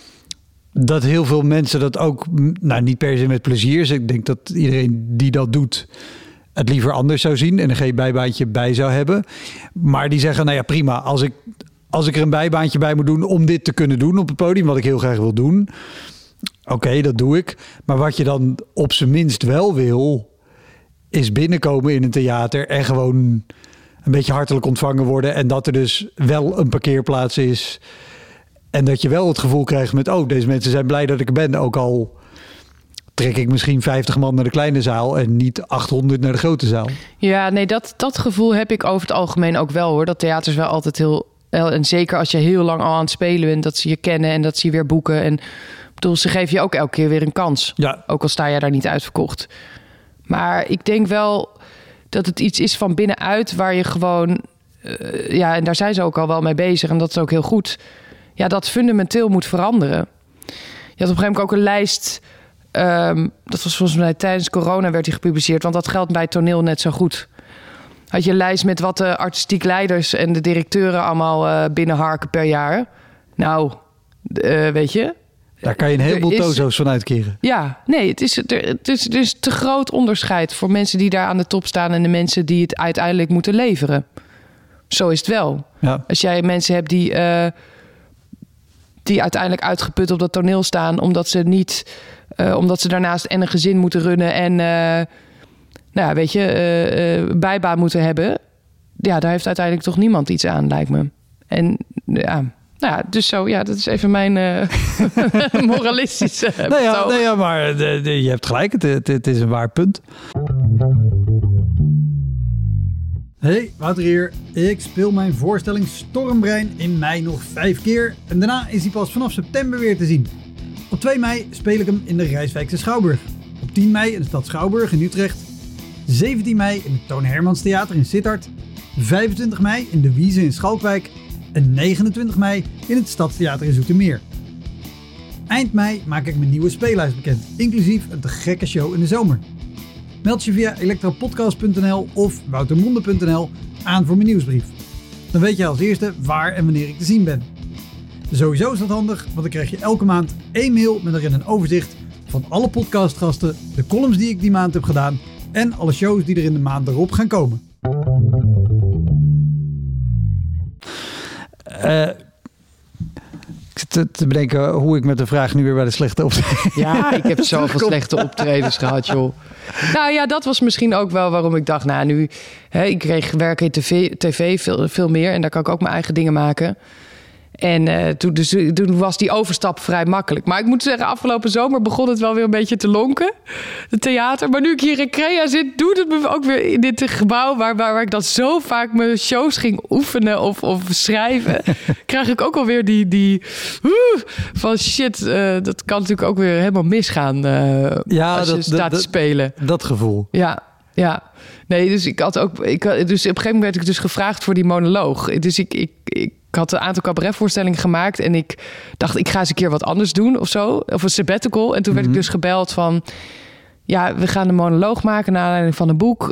Speaker 1: dat heel veel mensen dat ook niet per se met plezier... Dus ik denk dat iedereen die dat doet... het liever anders zou zien en er geen bijbaantje bij zou hebben. Maar die zeggen, nou ja, prima, als ik er een bijbaantje bij moet doen om dit te kunnen doen op het podium, wat ik heel graag wil doen. Oké, dat doe ik. Maar wat je dan op zijn minst wel wil, is binnenkomen in een theater en gewoon een beetje hartelijk ontvangen worden. En dat er dus wel een parkeerplaats is. En dat je wel het gevoel krijgt met, deze mensen zijn blij dat ik er ben. Ook al trek ik misschien 50 man naar de kleine zaal en niet 800 naar de grote zaal. Ja, nee,
Speaker 2: dat gevoel heb ik over het algemeen ook wel, hoor. Dat theaters wel altijd heel... En zeker als je heel lang al aan het spelen bent, dat ze je kennen en dat ze je weer boeken. En bedoel, ze geven je ook elke keer weer een kans. Ja. Ook al sta je daar niet uitverkocht. Maar ik denk wel dat het iets is van binnenuit waar je gewoon... en daar zijn ze ook al wel mee bezig en dat is ook heel goed. Ja, dat fundamenteel moet veranderen. Je had op een gegeven moment ook een lijst... dat was volgens mij tijdens corona werd die gepubliceerd. Want dat geldt bij toneel net zo goed. Had je een lijst met wat de artistiek leiders en de directeuren allemaal binnenharken per jaar. Nou, weet je...
Speaker 1: Daar kan je een heleboel tozo's van uitkeren.
Speaker 2: Ja, nee, het is te groot onderscheid voor mensen die daar aan de top staan... en de mensen die het uiteindelijk moeten leveren. Zo is het wel. Ja. Als jij mensen hebt die uiteindelijk uitgeput op dat toneel staan... omdat ze daarnaast en een gezin moeten runnen... en bijbaan moeten hebben... ja, daar heeft uiteindelijk toch niemand iets aan, lijkt me. En ja, dus zo, ja, dat is even mijn moralistische
Speaker 1: maar je hebt gelijk, het is een waar punt. Hey, Wouter hier. Ik speel mijn voorstelling Stormbrein in mei nog 5 keer. En daarna is hij pas vanaf september weer te zien. Op 2 mei speel ik hem in de Rijswijkse Schouwburg. Op 10 mei in de stad Schouwburg in Utrecht. 17 mei in het Toon Hermans Theater in Sittard. 25 mei in de Wiese in Schalkwijk. En 29 mei in het Stadstheater in Zoetermeer. Eind mei maak ik mijn nieuwe speellijst bekend, inclusief een te gekke show in de zomer. Meld je via elektropodcast.nl of woutermonde.nl aan voor mijn nieuwsbrief. Dan weet je als eerste waar en wanneer ik te zien ben. Sowieso is dat handig, want dan krijg je elke maand 1 mail met erin een overzicht van alle podcastgasten, de columns die ik die maand heb gedaan en alle shows die er in de maand erop gaan komen. Ik zit te bedenken hoe ik met de vraag nu weer bij de slechte optredens...
Speaker 2: Ja, ik heb zoveel slechte optredens gehad, joh. Nou ja, dat was misschien ook wel waarom ik dacht... Nou, ik kreeg werken in tv veel meer... en daar kan ik ook mijn eigen dingen maken. En toen was die overstap vrij makkelijk. Maar ik moet zeggen, afgelopen zomer begon het wel weer een beetje te lonken. Het theater. Maar nu ik hier in Crea zit, doet het me ook weer in dit gebouw... waar ik dan zo vaak mijn shows ging oefenen of schrijven... krijg ik ook alweer die van shit, dat kan natuurlijk ook weer helemaal misgaan... als je staat te spelen.
Speaker 1: Dat gevoel.
Speaker 2: Ja. Nee, dus ik had ook... dus op een gegeven moment werd ik dus gevraagd voor die monoloog. Dus ik had een aantal cabaretvoorstellingen gemaakt... en ik dacht, ik ga eens een keer wat anders doen of zo. Of een sabbatical. En toen werd ik dus gebeld van... ja, we gaan een monoloog maken naar aanleiding van een boek.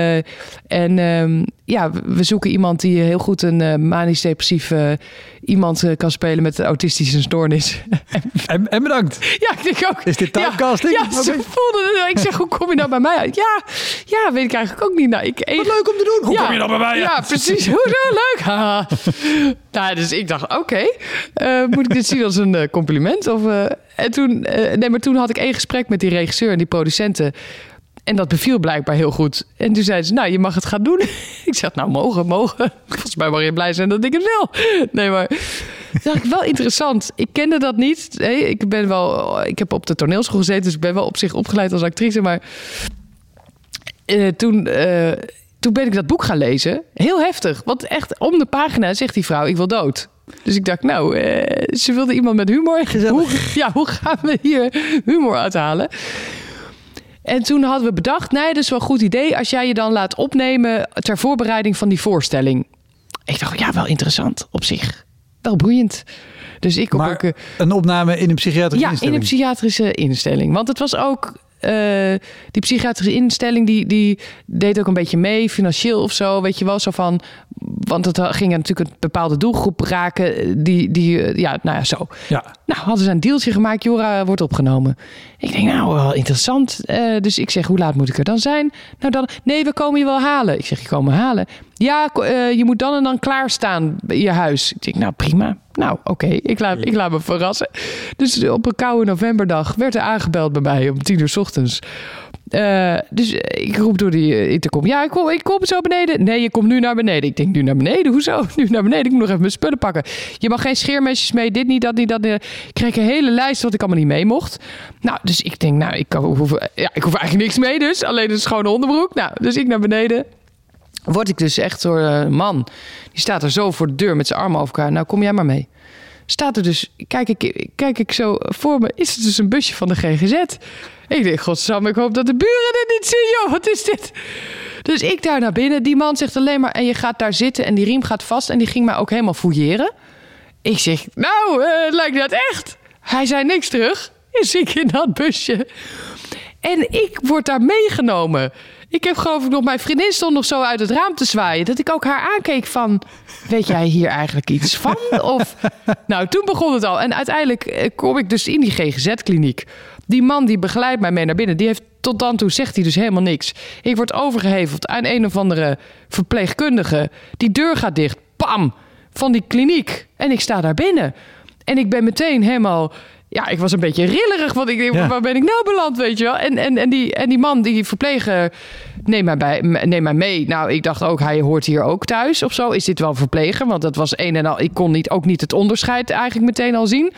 Speaker 2: We zoeken iemand die heel goed een manisch-depressief iemand kan spelen met een autistische stoornis.
Speaker 1: En bedankt.
Speaker 2: Ja, ik denk ook.
Speaker 1: Is dit typecasting?
Speaker 2: Ja, ze voelden het. Ik zeg, hoe kom je nou bij mij uit? Ja, weet ik eigenlijk ook niet. Nou,
Speaker 1: wat leuk om te doen. Hoe kom je nou bij mij uit?
Speaker 2: Ja, precies. Hoezo leuk? Nou, dus ik dacht, oké. Moet ik dit zien als een compliment? Maar toen had ik 1 gesprek met die regisseur en die producenten. En dat beviel blijkbaar heel goed. En toen zeiden ze, nou, je mag het gaan doen. Ik zeg, nou, mogen. Volgens mij mag je blij zijn dat ik het wil. Nee, maar dat dacht ik wel interessant. Ik kende dat niet. Nee, ik heb op de toneelschool gezeten, dus ik ben wel op zich opgeleid als actrice. Maar toen ben ik dat boek gaan lezen. Heel heftig. Want echt om de pagina zegt die vrouw, ik wil dood. Dus ik dacht, ze wilde iemand met humor. Hoe gaan we hier humor uithalen? En toen hadden we bedacht, nee, dat is wel een goed idee... als jij je dan laat opnemen ter voorbereiding van die voorstelling. Ik dacht, ja, wel interessant op zich. Wel boeiend. Dus
Speaker 1: een opname in een psychiatrische instelling?
Speaker 2: Ja, in een psychiatrische instelling. Want het was ook... die psychiatrische instelling die deed ook een beetje mee, financieel of zo, weet je wel, zo van, want het ging natuurlijk een bepaalde doelgroep raken, zo. Ja. Nou, hadden ze een dealtje gemaakt, Jora wordt opgenomen. Ik denk, nou, wel interessant. Dus ik zeg, hoe laat moet ik er dan zijn? Nou dan, nee, we komen je wel halen. Ik zeg, je komen halen? Ja, je moet dan en dan klaarstaan bij je huis. Ik denk, nou, prima. Nou, oké, ik laat me verrassen. Dus op een koude novemberdag werd er aangebeld bij mij om 10:00 ochtends. Dus ik roep door die intercom. Ja, ik kom zo beneden. Nee, je komt nu naar beneden. Ik denk, nu naar beneden? Hoezo? Nu naar beneden? Ik moet nog even mijn spullen pakken. Je mag geen scheermesjes mee, dit niet, dat niet, dat niet. Ik kreeg een hele lijst wat ik allemaal niet mee mocht. Nou, dus ik denk, ik hoef eigenlijk niks mee dus. Alleen een schone onderbroek. Nou, dus ik naar beneden. Word ik dus echt door een man. Die staat er zo voor de deur met zijn armen over elkaar. Nou, kom jij maar mee. Staat er dus, kijk ik zo voor me, is het dus een busje van de GGZ. Ik denk, godsamme, ik hoop dat de buren dit niet zien, joh, wat is dit? Dus ik daar naar binnen, die man zegt alleen maar, en je gaat daar zitten en die riem gaat vast. En die ging mij ook helemaal fouilleren. Ik zeg, nou, lijkt dat echt? Hij zei niks terug. Is ik in dat busje. En ik word daar meegenomen. Ik heb geloof ik nog, mijn vriendin stond nog zo uit het raam te zwaaien, dat ik ook haar aankeek van, weet jij hier eigenlijk iets van? Of, nou, toen begon het al. En uiteindelijk kom ik dus in die GGZ-kliniek. Die man die begeleidt mij mee naar binnen, die heeft tot dan toe, zegt hij dus helemaal niks. Ik word overgeheveld aan een of andere verpleegkundige. Die deur gaat dicht, pam, van die kliniek. En ik sta daar binnen. En ik ben meteen helemaal... Ja, ik was een beetje rillerig, want ik denk, waar ben ik nou beland, weet je wel? En die man, die verpleger, neem mij mee. Nou, ik dacht ook, hij hoort hier ook thuis of zo. Is dit wel verpleger? Want dat was een en al... Ik kon ook niet het onderscheid eigenlijk meteen al zien.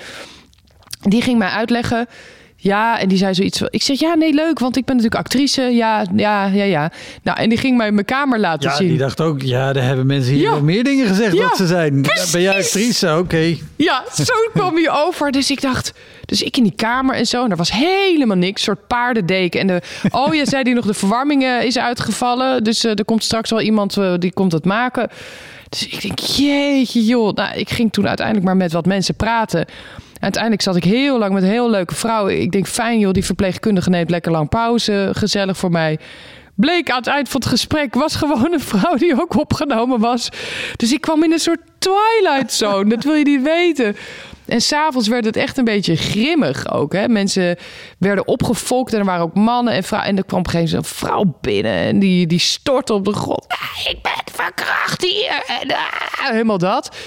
Speaker 2: Die ging mij uitleggen... Ja, en die zei zoiets van... Ik zeg, ja, nee, leuk, want ik ben natuurlijk actrice. Ja. Nou, en die ging mij mijn kamer laten zien. Ja,
Speaker 1: die dacht ook... Ja, er hebben mensen hier wel meer dingen gezegd wat ze zijn. Precies. Ben jij actrice? Oké.
Speaker 2: Ja, zo kwam je over. Dus ik dacht... Dus ik in die kamer en zo. En er was helemaal niks. Een soort paardendeken. En je zei die nog, de verwarming is uitgevallen. Dus er komt straks wel iemand die komt het maken. Dus ik denk, jeetje joh. Nou, ik ging toen uiteindelijk maar met wat mensen praten... Uiteindelijk zat ik heel lang met een heel leuke vrouw. Ik denk, fijn joh, die verpleegkundige neemt lekker lang pauze. Gezellig voor mij. Bleek aan het eind van het gesprek... was gewoon een vrouw die ook opgenomen was. Dus ik kwam in een soort Twilight Zone. Dat wil je niet weten. En 's avonds werd het echt een beetje grimmig ook. Hè? Mensen werden opgefokt en er waren ook mannen en vrouwen. En er kwam op een gegeven moment een vrouw binnen... en die stortte op de grond. Ik ben verkracht hier. En, helemaal dat.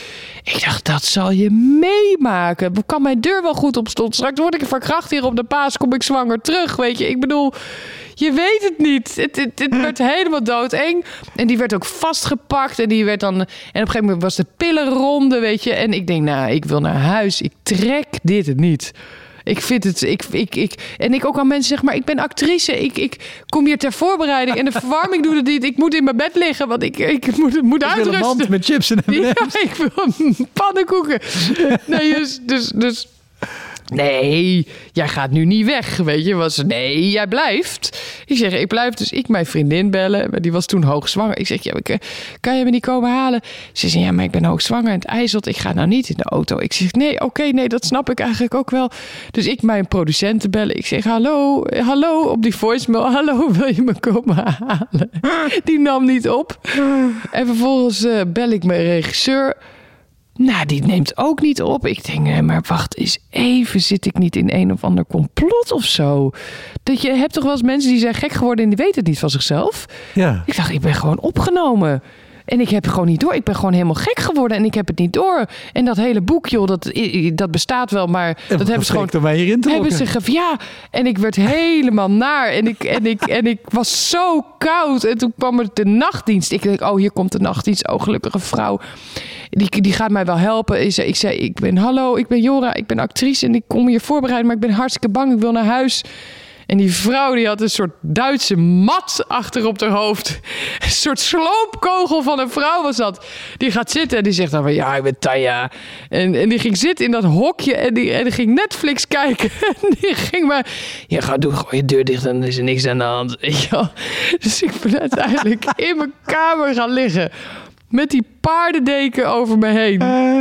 Speaker 2: Ik dacht, dat zal je meemaken. Kan mijn deur wel goed op slot? Straks word ik verkracht hier op de Paas, kom ik zwanger terug, weet je. Ik bedoel, je weet het niet. Het werd helemaal doodeng. En die werd ook vastgepakt. En die werd dan. En op een gegeven moment was de pillenronde, weet je. En ik denk, ik wil naar huis. Ik trek dit niet. Ik vind het. En ik ook aan mensen zeg, maar ik ben actrice. Ik kom hier ter voorbereiding. En de verwarming doet het niet. Ik moet in mijn bed liggen, want ik moet uitrusten. Ik wil
Speaker 1: een mand met chips en M&M's.
Speaker 2: Ja, ik wil pannenkoeken. Nee, dus. Nee, jij gaat nu niet weg, weet je. Nee, jij blijft. Ik zeg, ik blijf. Dus ik mijn vriendin bellen. Die was toen hoogzwanger. Ik zeg, kan je me niet komen halen? Ze zei, ja, maar ik ben hoogzwanger en het ijzelt. Ik ga nou niet in de auto. Ik zeg, nee, oké, dat snap ik eigenlijk ook wel. Dus ik mijn producenten bellen. Ik zeg, hallo, op die voicemail. Hallo, wil je me komen halen? Die nam niet op. En vervolgens bel ik mijn regisseur. Nou, die neemt ook niet op. Ik denk, maar wacht eens even. Zit ik niet in een of ander complot of zo? Dat je hebt toch wel eens mensen die zijn gek geworden en die weten het niet van zichzelf.
Speaker 1: Ja.
Speaker 2: Ik dacht, ik ben gewoon opgenomen. En ik heb het gewoon niet door. Ik ben gewoon helemaal gek geworden en ik heb het niet door. En dat hele boek, joh, dat bestaat wel, maar dat hebben ze gewoon.
Speaker 1: Om mij hierin te lokken.
Speaker 2: Ja, en ik werd helemaal naar. En ik was zo koud. En toen kwam er de nachtdienst. Ik denk, hier komt de nachtdienst. Oh, gelukkige vrouw. Die gaat mij wel helpen. Ik zei, ik ben Jora, ik ben actrice en ik kom hier voorbereiden, maar ik ben hartstikke bang. Ik wil naar huis. En die vrouw die had een soort Duitse mat achter op haar hoofd. Een soort sloopkogel van een vrouw was dat. Die gaat zitten en die zegt dan van, ja, ik ben Tanja. En die ging zitten in dat hokje en die ging Netflix kijken. En die ging maar, gooi je deur dicht en er is er niks aan de hand. Dus ik ben uiteindelijk in mijn kamer gaan liggen. Met die paardendeken over me heen.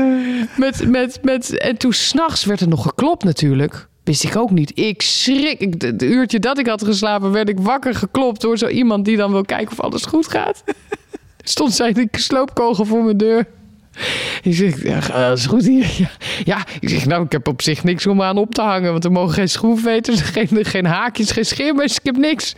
Speaker 2: En toen 's nachts werd er nog geklopt natuurlijk. Wist ik ook niet. Ik schrik. Het uurtje dat ik had geslapen, werd ik wakker geklopt door zo iemand die dan wil kijken of alles goed gaat. Stond zij die sloopkogel voor mijn deur. Ik zeg, ja, dat is goed hier. Ja, ik zeg, ik heb op zich niks om aan op te hangen. Want er mogen geen schroefveters, geen haakjes, geen scheermes. Ik heb niks.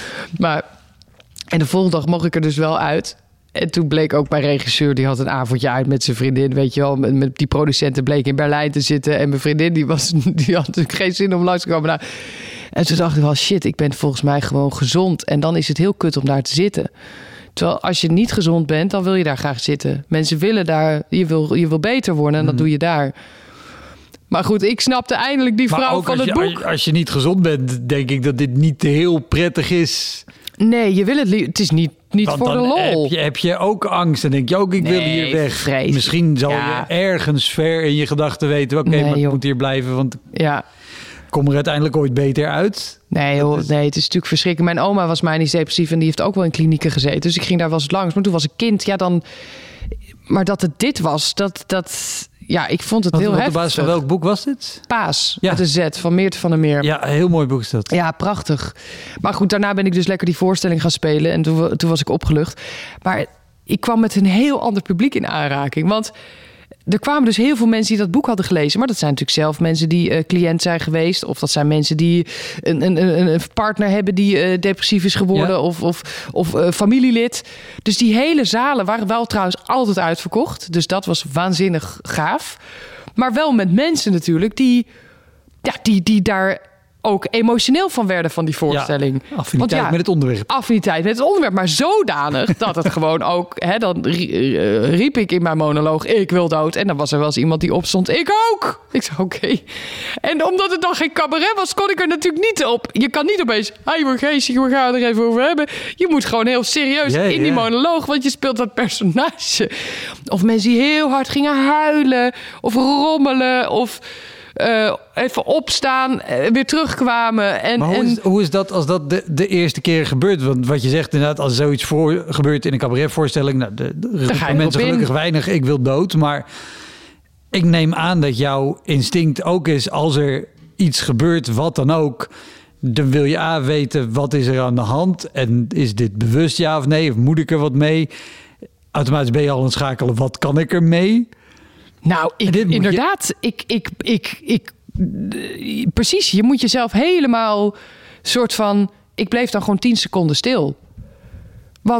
Speaker 2: En de volgende dag mocht ik er dus wel uit. En toen bleek ook mijn regisseur, die had een avondje uit met zijn vriendin, weet je wel. Met die producenten bleek in Berlijn te zitten. En mijn vriendin, die had natuurlijk geen zin om langs te komen. En toen dacht ik wel, shit, ik ben volgens mij gewoon gezond. En dan is het heel kut om daar te zitten. Terwijl als je niet gezond bent, dan wil je daar graag zitten. Mensen willen daar, je wil beter worden en dat doe je daar. Maar goed, ik snapte eindelijk die vrouw van het boek.
Speaker 1: Als je niet gezond bent, denk ik dat dit niet heel prettig is.
Speaker 2: Nee, je wil het is niet voor de lol.
Speaker 1: Heb je ook angst en denk je ook, ik wil hier weg.
Speaker 2: Vrees.
Speaker 1: Misschien zal je ergens ver in je gedachten weten, oké, maar ik moet hier blijven, want ik kom er uiteindelijk ooit beter uit.
Speaker 2: Nee, joh, het is natuurlijk verschrikkelijk. Mijn oma was manisch depressief en die heeft ook wel in klinieken gezeten. Dus ik ging daar wel eens langs. Maar toen was ik kind, maar dat het dit was, ik vond het heel heftig.
Speaker 1: Op basis van welk boek was dit?
Speaker 2: Paas, met een Z, van Meert van der Meer.
Speaker 1: Ja, een heel mooi boek is dat.
Speaker 2: Ja, prachtig. Maar goed, daarna ben ik dus lekker die voorstelling gaan spelen. En toen was ik opgelucht. Maar ik kwam met een heel ander publiek in aanraking. Want er kwamen dus heel veel mensen die dat boek hadden gelezen. Maar dat zijn natuurlijk zelf mensen die cliënt zijn geweest. Of dat zijn mensen die een partner hebben die depressief is geworden. Ja. Of familielid. Dus die hele zalen waren wel trouwens altijd uitverkocht. Dus dat was waanzinnig gaaf. Maar wel met mensen natuurlijk die daar ook emotioneel van werden van die voorstelling.
Speaker 1: Ja, affiniteit met het onderwerp.
Speaker 2: Affiniteit met het onderwerp, maar zodanig dat het gewoon ook... dan riep ik in mijn monoloog, ik wil dood. En dan was er wel eens iemand die opstond, ik ook! Ik zei, oké. En omdat het dan geen cabaret was, kon ik er natuurlijk niet op. Je kan niet opeens, we gaan het er even over hebben. Je moet gewoon heel serieus in die monoloog, want je speelt dat personage. Of mensen die heel hard gingen huilen, of rommelen, of... even opstaan, weer terugkwamen.
Speaker 1: Maar hoe is dat als dat de eerste keer gebeurt? Want wat je zegt inderdaad, als zoiets gebeurt in een cabaretvoorstelling... de mensen gelukkig weinig, ik wil dood. Maar ik neem aan dat jouw instinct ook is... als er iets gebeurt, wat dan ook... dan wil je weten, wat is er aan de hand? En is dit bewust ja of nee? Of moet ik er wat mee? Automatisch ben je al aan het schakelen, wat kan ik er mee?
Speaker 2: Nou, inderdaad. Precies, je moet jezelf helemaal soort van... Ik bleef dan gewoon 10 seconden stil. Want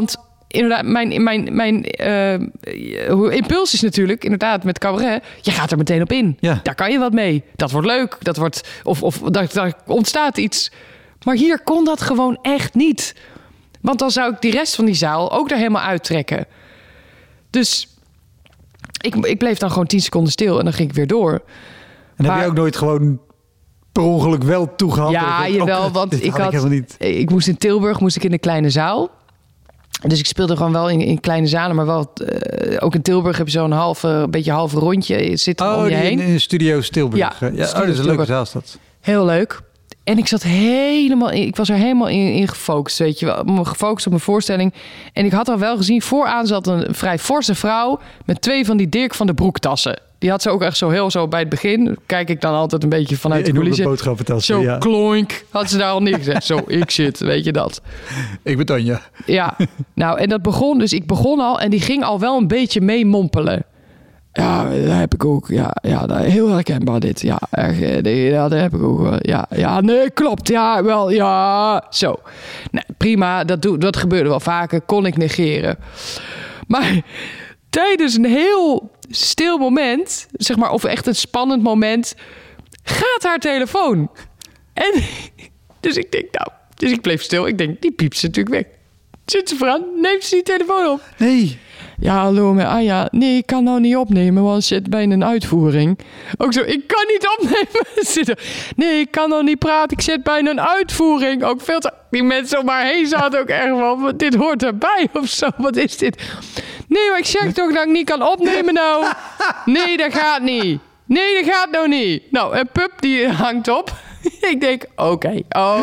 Speaker 2: inderdaad, mijn impuls is natuurlijk, inderdaad, met cabaret, je gaat er meteen op in.
Speaker 1: Ja.
Speaker 2: Daar kan je wat mee. Dat wordt leuk. Dat wordt, of daar ontstaat iets. Maar hier kon dat gewoon echt niet. Want dan zou ik die rest van die zaal ook er helemaal uittrekken. Dus ik bleef dan gewoon 10 seconden stil en dan ging ik weer door.
Speaker 1: En heb je ook nooit gewoon per ongeluk wel toegehaald?
Speaker 2: Ja, jawel, want ik moest in Tilburg in de kleine zaal. Dus ik speelde gewoon wel in kleine zalen, maar wel ook in Tilburg heb je zo'n beetje halve rondje. Je zit er om je heen.
Speaker 1: In Studio Tilburg.
Speaker 2: Ja,
Speaker 1: dat is een leuke zaal is dat.
Speaker 2: Heel leuk. En ik was er helemaal in gefocust, weet je wel. Gefocust op mijn voorstelling. En ik had al wel gezien, vooraan zat een vrij forse vrouw met 2 van die Dirk van den Broek tassen. Die had ze ook echt zo bij het begin. Kijk ik dan altijd een beetje vanuit de coulissen.
Speaker 1: Boodschappentassen,
Speaker 2: zo kloink, had ze daar al neergezet. Zo, ik zit, weet je dat.
Speaker 1: Ik ben Tanja.
Speaker 2: Ja, nou en dat begon, dus ik begon al en die ging al wel een beetje meemompelen. Ja, dat heb ik ook. Ja, heel herkenbaar dit. Ja, echt, dat heb ik ook wel. Ja, nee, klopt. Ja, wel, ja. Zo. Nou, prima, dat gebeurde wel vaker. Kon ik negeren. Maar tijdens een heel stil moment, zeg maar, of echt een spannend moment, gaat haar telefoon. En dus ik denk, dus ik bleef stil. Ik denk, die piept ze natuurlijk weg. Zit ze vooraan? Neemt ze die telefoon op?
Speaker 1: Nee.
Speaker 2: Ja, hallo, met Anja. Nee, ik kan nou niet opnemen, want zit bij een uitvoering. Ook zo, ik kan niet opnemen. Nee, ik kan nou niet praten, ik zit bij een uitvoering. Ook veel te... Die mensen om haar heen zaten ook erg van, dit hoort erbij of zo. Wat is dit? Nee, maar ik zeg toch dat ik niet kan opnemen nou. Nee, dat gaat niet. Nee, dat gaat nou niet. Nou, en Pup die hangt op. Ik denk, oké.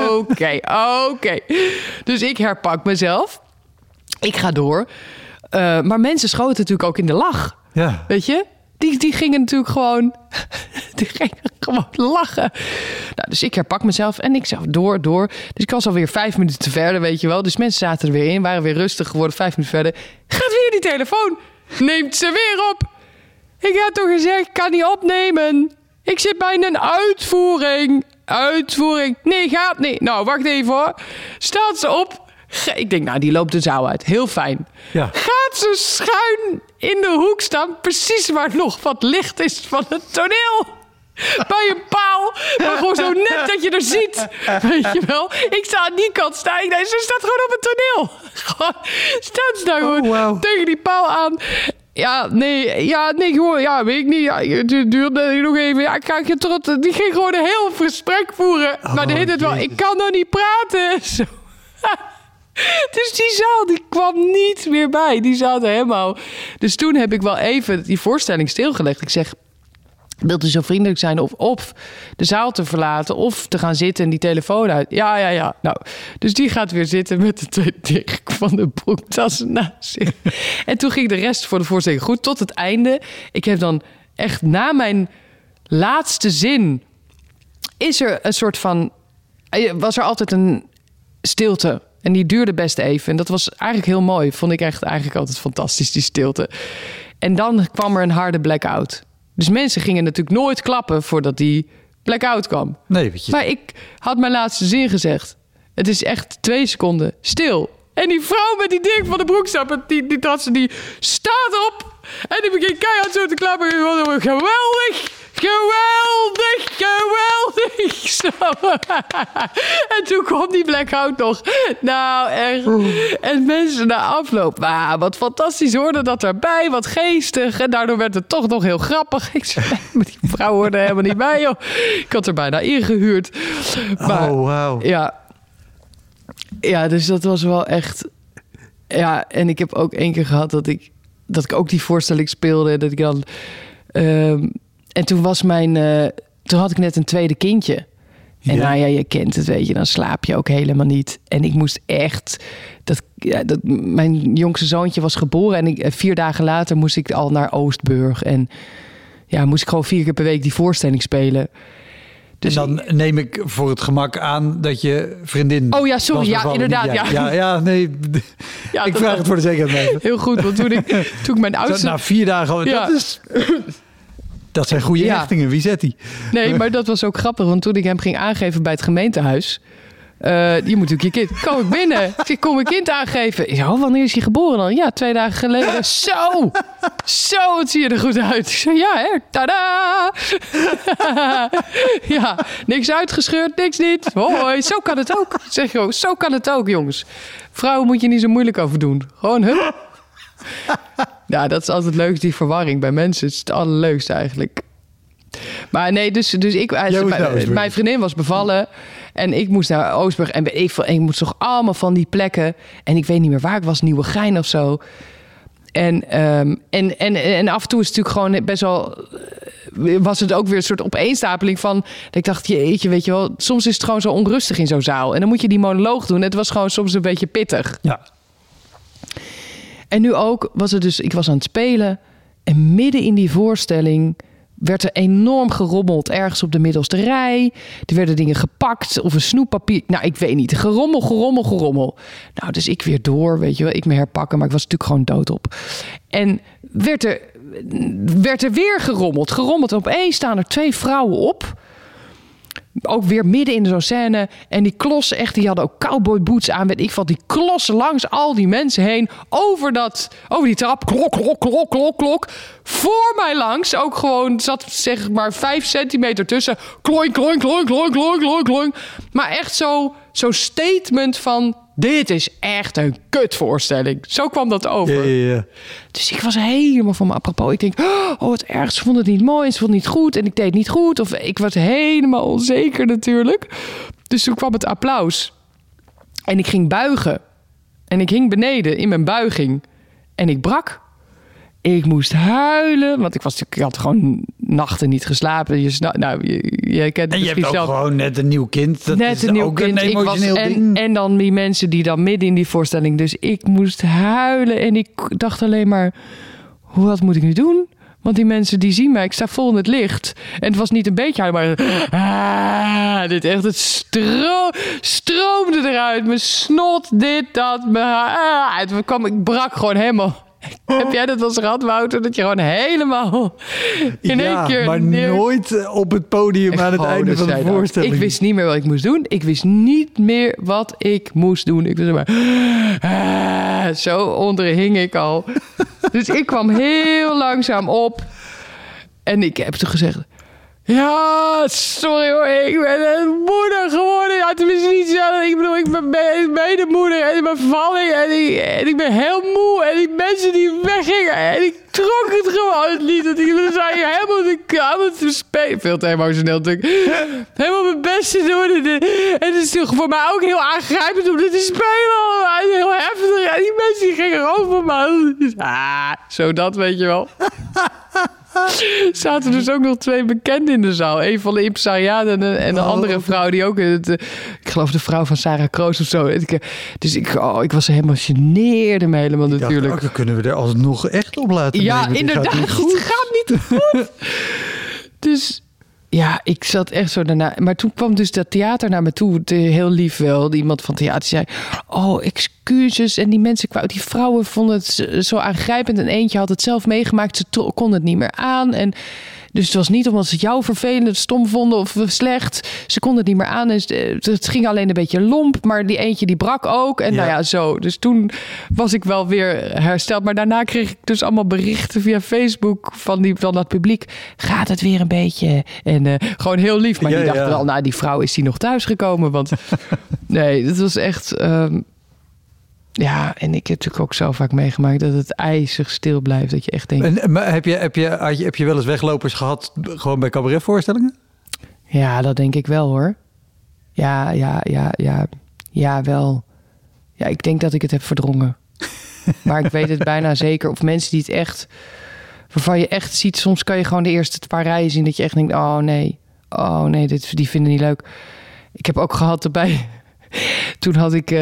Speaker 2: Dus ik herpak mezelf. Ik ga door. Maar mensen schoten natuurlijk ook in de lach.
Speaker 1: Ja.
Speaker 2: Weet je? Die gingen natuurlijk gewoon... Die gingen gewoon lachen. Nou, dus ik herpak mezelf en ik zeg door. Dus ik was alweer 5 minuten te verder, weet je wel. Dus mensen zaten er weer in, waren weer rustig geworden. 5 minuten verder. Gaat weer die telefoon. Neemt ze weer op. Ik had toch gezegd, ik kan niet opnemen. Ik zit bij een uitvoering. Nee, gaat niet. Nou, wacht even hoor. Staat ze op. Ik denk, nou, die loopt de zaal uit. Heel fijn. Ja. Gaat ze schuin in de hoek staan, precies waar nog wat licht is van het toneel. Bij een paal, maar gewoon zo net dat je er ziet. Weet je wel? Ik sta aan die kant staan. Nee, ze staat gewoon op het toneel. Staat ze daar gewoon tegen die paal aan. Ja, nee, gewoon, ja, weet ik niet. Ja, het duurde nog even. Ja, ik ga je trots. Die ging gewoon een heel gesprek voeren. Maar de hele tijd wel, ik kan nog niet praten. Zo. Dus die zaal, die kwam niet meer bij. Die zat er helemaal. Dus toen heb ik wel even die voorstelling stilgelegd. Ik zeg, wilt u zo vriendelijk zijn of de zaal te verlaten of te gaan zitten en die telefoon uit? Ja. Nou, dus die gaat weer zitten met de 2 Dirk van den Broek tassen naast zich. En toen ging de rest voor de voorstelling goed tot het einde. Ik heb dan echt na mijn laatste zin is er een soort van... Was er altijd een stilte. En die duurde best even. En dat was eigenlijk heel mooi. Vond ik echt eigenlijk altijd fantastisch, die stilte. En dan kwam er een harde blackout. Dus mensen gingen natuurlijk nooit klappen voordat die blackout kwam.
Speaker 1: Nee, weet je.
Speaker 2: Maar ik had mijn laatste zin gezegd. Het is echt 2 seconden stil. En die vrouw met die Dirk van den Broek die staat op. En die begint keihard zo te klappen. Geweldig! Zo. En toen kwam die blackout nog. Nou, echt. En mensen na afloop. Wat fantastisch, hoorde dat erbij. Wat geestig. En daardoor werd het toch nog heel grappig. Ik zei, maar die vrouw hoorde er helemaal niet bij, joh. Ik had er bijna ingehuurd. Maar,
Speaker 1: wow.
Speaker 2: Ja, dus dat was wel echt... Ja, en ik heb ook 1 keer gehad dat ik ook die voorstelling speelde. Dat ik dan... En toen was toen had ik net een tweede kindje. En nou ja, je kent het, weet je. Dan slaap je ook helemaal niet. En ik moest echt... mijn jongste zoontje was geboren. En 4 dagen later moest ik al naar Oostburg. En ja, moest ik gewoon 4 keer per week die voorstelling spelen. Dus
Speaker 1: en dan neem ik voor het gemak aan dat je vriendin...
Speaker 2: Oh ja, sorry. Ja, inderdaad.
Speaker 1: Ja, nee. Ja, ik vraag het voor de zekerheid.
Speaker 2: Heel goed, want toen ik mijn oudste...
Speaker 1: Na 4 dagen... Ja. Dat zijn goede hechtingen. Wie zet die?
Speaker 2: Nee, maar dat was ook grappig. Want toen ik hem ging aangeven bij het gemeentehuis... Je moet natuurlijk je kind... Kom ik binnen? Ik zeg, kom mijn kind aangeven. Ja, wanneer is hij geboren dan? Ja, 2 dagen geleden. Zo, wat zie je er goed uit. Ik zeg, ja hè, tada! Ja, niks uitgescheurd, niks niet. Hoi, zo kan het ook. Zeg je, zo kan het ook, jongens. Vrouwen moet je niet zo moeilijk over doen. Gewoon, hup. Ja, dat is altijd leuk, die verwarring bij mensen. Het is het allerleukste eigenlijk. Maar nee, dus mijn vriendin was bevallen en ik moest naar Oostburg en ik moest toch allemaal van die plekken en ik weet niet meer waar ik was, Nieuwegein of zo. En af en toe is het natuurlijk gewoon best wel, was het ook weer een soort opeenstapeling van, dat ik dacht, jeetje, weet je wel, soms is het gewoon zo onrustig in zo'n zaal en dan moet je die monoloog doen. Het was gewoon soms een beetje pittig.
Speaker 1: Ja.
Speaker 2: En nu ook was het dus, ik was aan het spelen en midden in die voorstelling werd er enorm gerommeld ergens op de middelste rij. Er werden dingen gepakt of een snoeppapier. Nou, ik weet niet. Gerommel. Nou, dus ik weer door, weet je wel. Ik me herpakken, maar ik was natuurlijk gewoon doodop. En werd er weer gerommeld. Opeens staan er 2 vrouwen op. Ook weer midden in zo'n scène. En die klossen echt, die hadden ook cowboy boots aan. Weet ik wat, die klossen langs al die mensen heen. Over die trap. Klok. Voor mij langs. Ook gewoon, zat zeg maar 5 centimeter tussen. Kloink. Maar echt zo'n statement van, dit is echt een kutvoorstelling. Zo kwam dat over.
Speaker 1: Ja.
Speaker 2: Dus ik was helemaal van me apropos. Ik denk, wat erg, ze vonden het niet mooi. Ze vonden het niet goed en ik deed het niet goed. Of ik was helemaal onzeker natuurlijk. Dus toen kwam het applaus. En ik ging buigen. En ik hing beneden in mijn buiging. En ik brak. Ik moest huilen, want ik had gewoon nachten niet geslapen. Je kent
Speaker 1: en je hebt ook
Speaker 2: zelf.
Speaker 1: gewoon net een nieuw kind. Dat
Speaker 2: net
Speaker 1: is
Speaker 2: een nieuw
Speaker 1: ook
Speaker 2: kind.
Speaker 1: een emotioneel ding.
Speaker 2: En dan die mensen die dan midden in die voorstelling. Dus ik moest huilen en ik dacht alleen maar, wat moet ik nu doen? Want die mensen die zien mij, ik sta vol in het licht. En het was niet een beetje huilen, maar dit echt, het stroomde eruit. Mijn snot, dit, dat. Ik brak gewoon helemaal. Heb jij dat wel eens gehad, Wouter? Dat je gewoon helemaal in één keer...
Speaker 1: maar nooit op het podium aan het einde van de voorstelling.
Speaker 2: Ik wist niet meer wat ik moest doen. Ik wist niet meer wat ik moest doen. Ik was maar... zo onder hing ik al. Dus ik kwam heel langzaam op. En ik heb toen gezegd... Ja, sorry hoor, ik ben een moeder geworden. Ja, tenminste niet zo. Ik bedoel, ik ben medemoeder en ik ben vervalling en ik ben heel moe. En die mensen die weggingen en ik trok het gewoon niet. Dat ik zei helemaal de kamer te spelen. Veel te emotioneel natuurlijk. Helemaal mijn best te doen. En het is voor mij ook heel aangrijpend om dit te spelen. Heel heftig. En die mensen die gingen over me. Zo dat weet je wel. Zaten dus ook nog 2 bekenden in de zaal. Een van de impresariaten en de andere vrouw die ook... ik geloof de vrouw van Sarah Kroos of zo. Dus ik was helemaal geneerd me helemaal natuurlijk.
Speaker 1: Dan kunnen we er alsnog echt op laten nemen.
Speaker 2: Ja, inderdaad. Het gaat niet goed. Dus... Ja, ik zat echt zo daarna. Maar toen kwam dus dat theater naar me toe. Heel lief wel. Iemand van theater zei... Oh, excuses. En die mensen kwamen... Die vrouwen vonden het zo aangrijpend. En eentje had het zelf meegemaakt. Ze kon het niet meer aan. En dus het was niet omdat ze jou vervelend, stom vonden of slecht. Ze konden het niet meer aan. En het ging alleen een beetje lomp. Maar die eentje die brak ook. En nou ja, zo. Dus toen was ik wel weer hersteld. Maar daarna kreeg ik dus allemaal berichten via Facebook van dat publiek. Gaat het weer een beetje? En gewoon heel lief. Maar die dachten wel, nou, die vrouw is die nog thuisgekomen. Want nee, het was echt... Ja, en ik heb natuurlijk ook zo vaak meegemaakt dat het ijzig stil blijft. Dat je echt denkt...
Speaker 1: Maar heb je wel eens weglopers gehad gewoon bij cabaretvoorstellingen?
Speaker 2: Ja, dat denk ik wel hoor. Ja, wel. Ja, ik denk dat ik het heb verdrongen. Maar ik weet het bijna zeker. Of mensen die het echt... Waarvan je echt ziet, soms kan je gewoon de eerste paar rijen zien dat je echt denkt, oh nee, die vinden niet leuk. Ik heb ook gehad erbij... Toen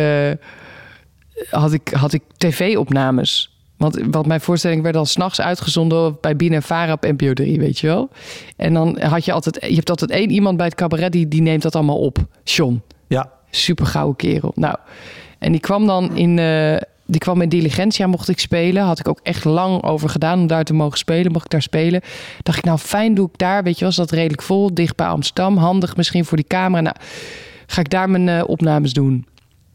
Speaker 2: had ik tv-opnames. Want mijn voorstelling werd al 's nachts uitgezonden bij Bien en Vara op NPO 3, weet je wel. En dan had je hebt altijd 1 iemand bij het cabaret die neemt dat allemaal op. John. Ja. Super gouden kerel. Nou, en die kwam dan in Diligentia, mocht ik spelen. Had ik ook echt lang over gedaan om daar te mogen spelen. Mocht ik daar spelen. Dacht ik, nou fijn, doe ik daar. Weet je wel, is dat redelijk vol. Dicht bij Amsterdam. Handig misschien voor die camera. Nou, Ga ik daar mijn opnames doen.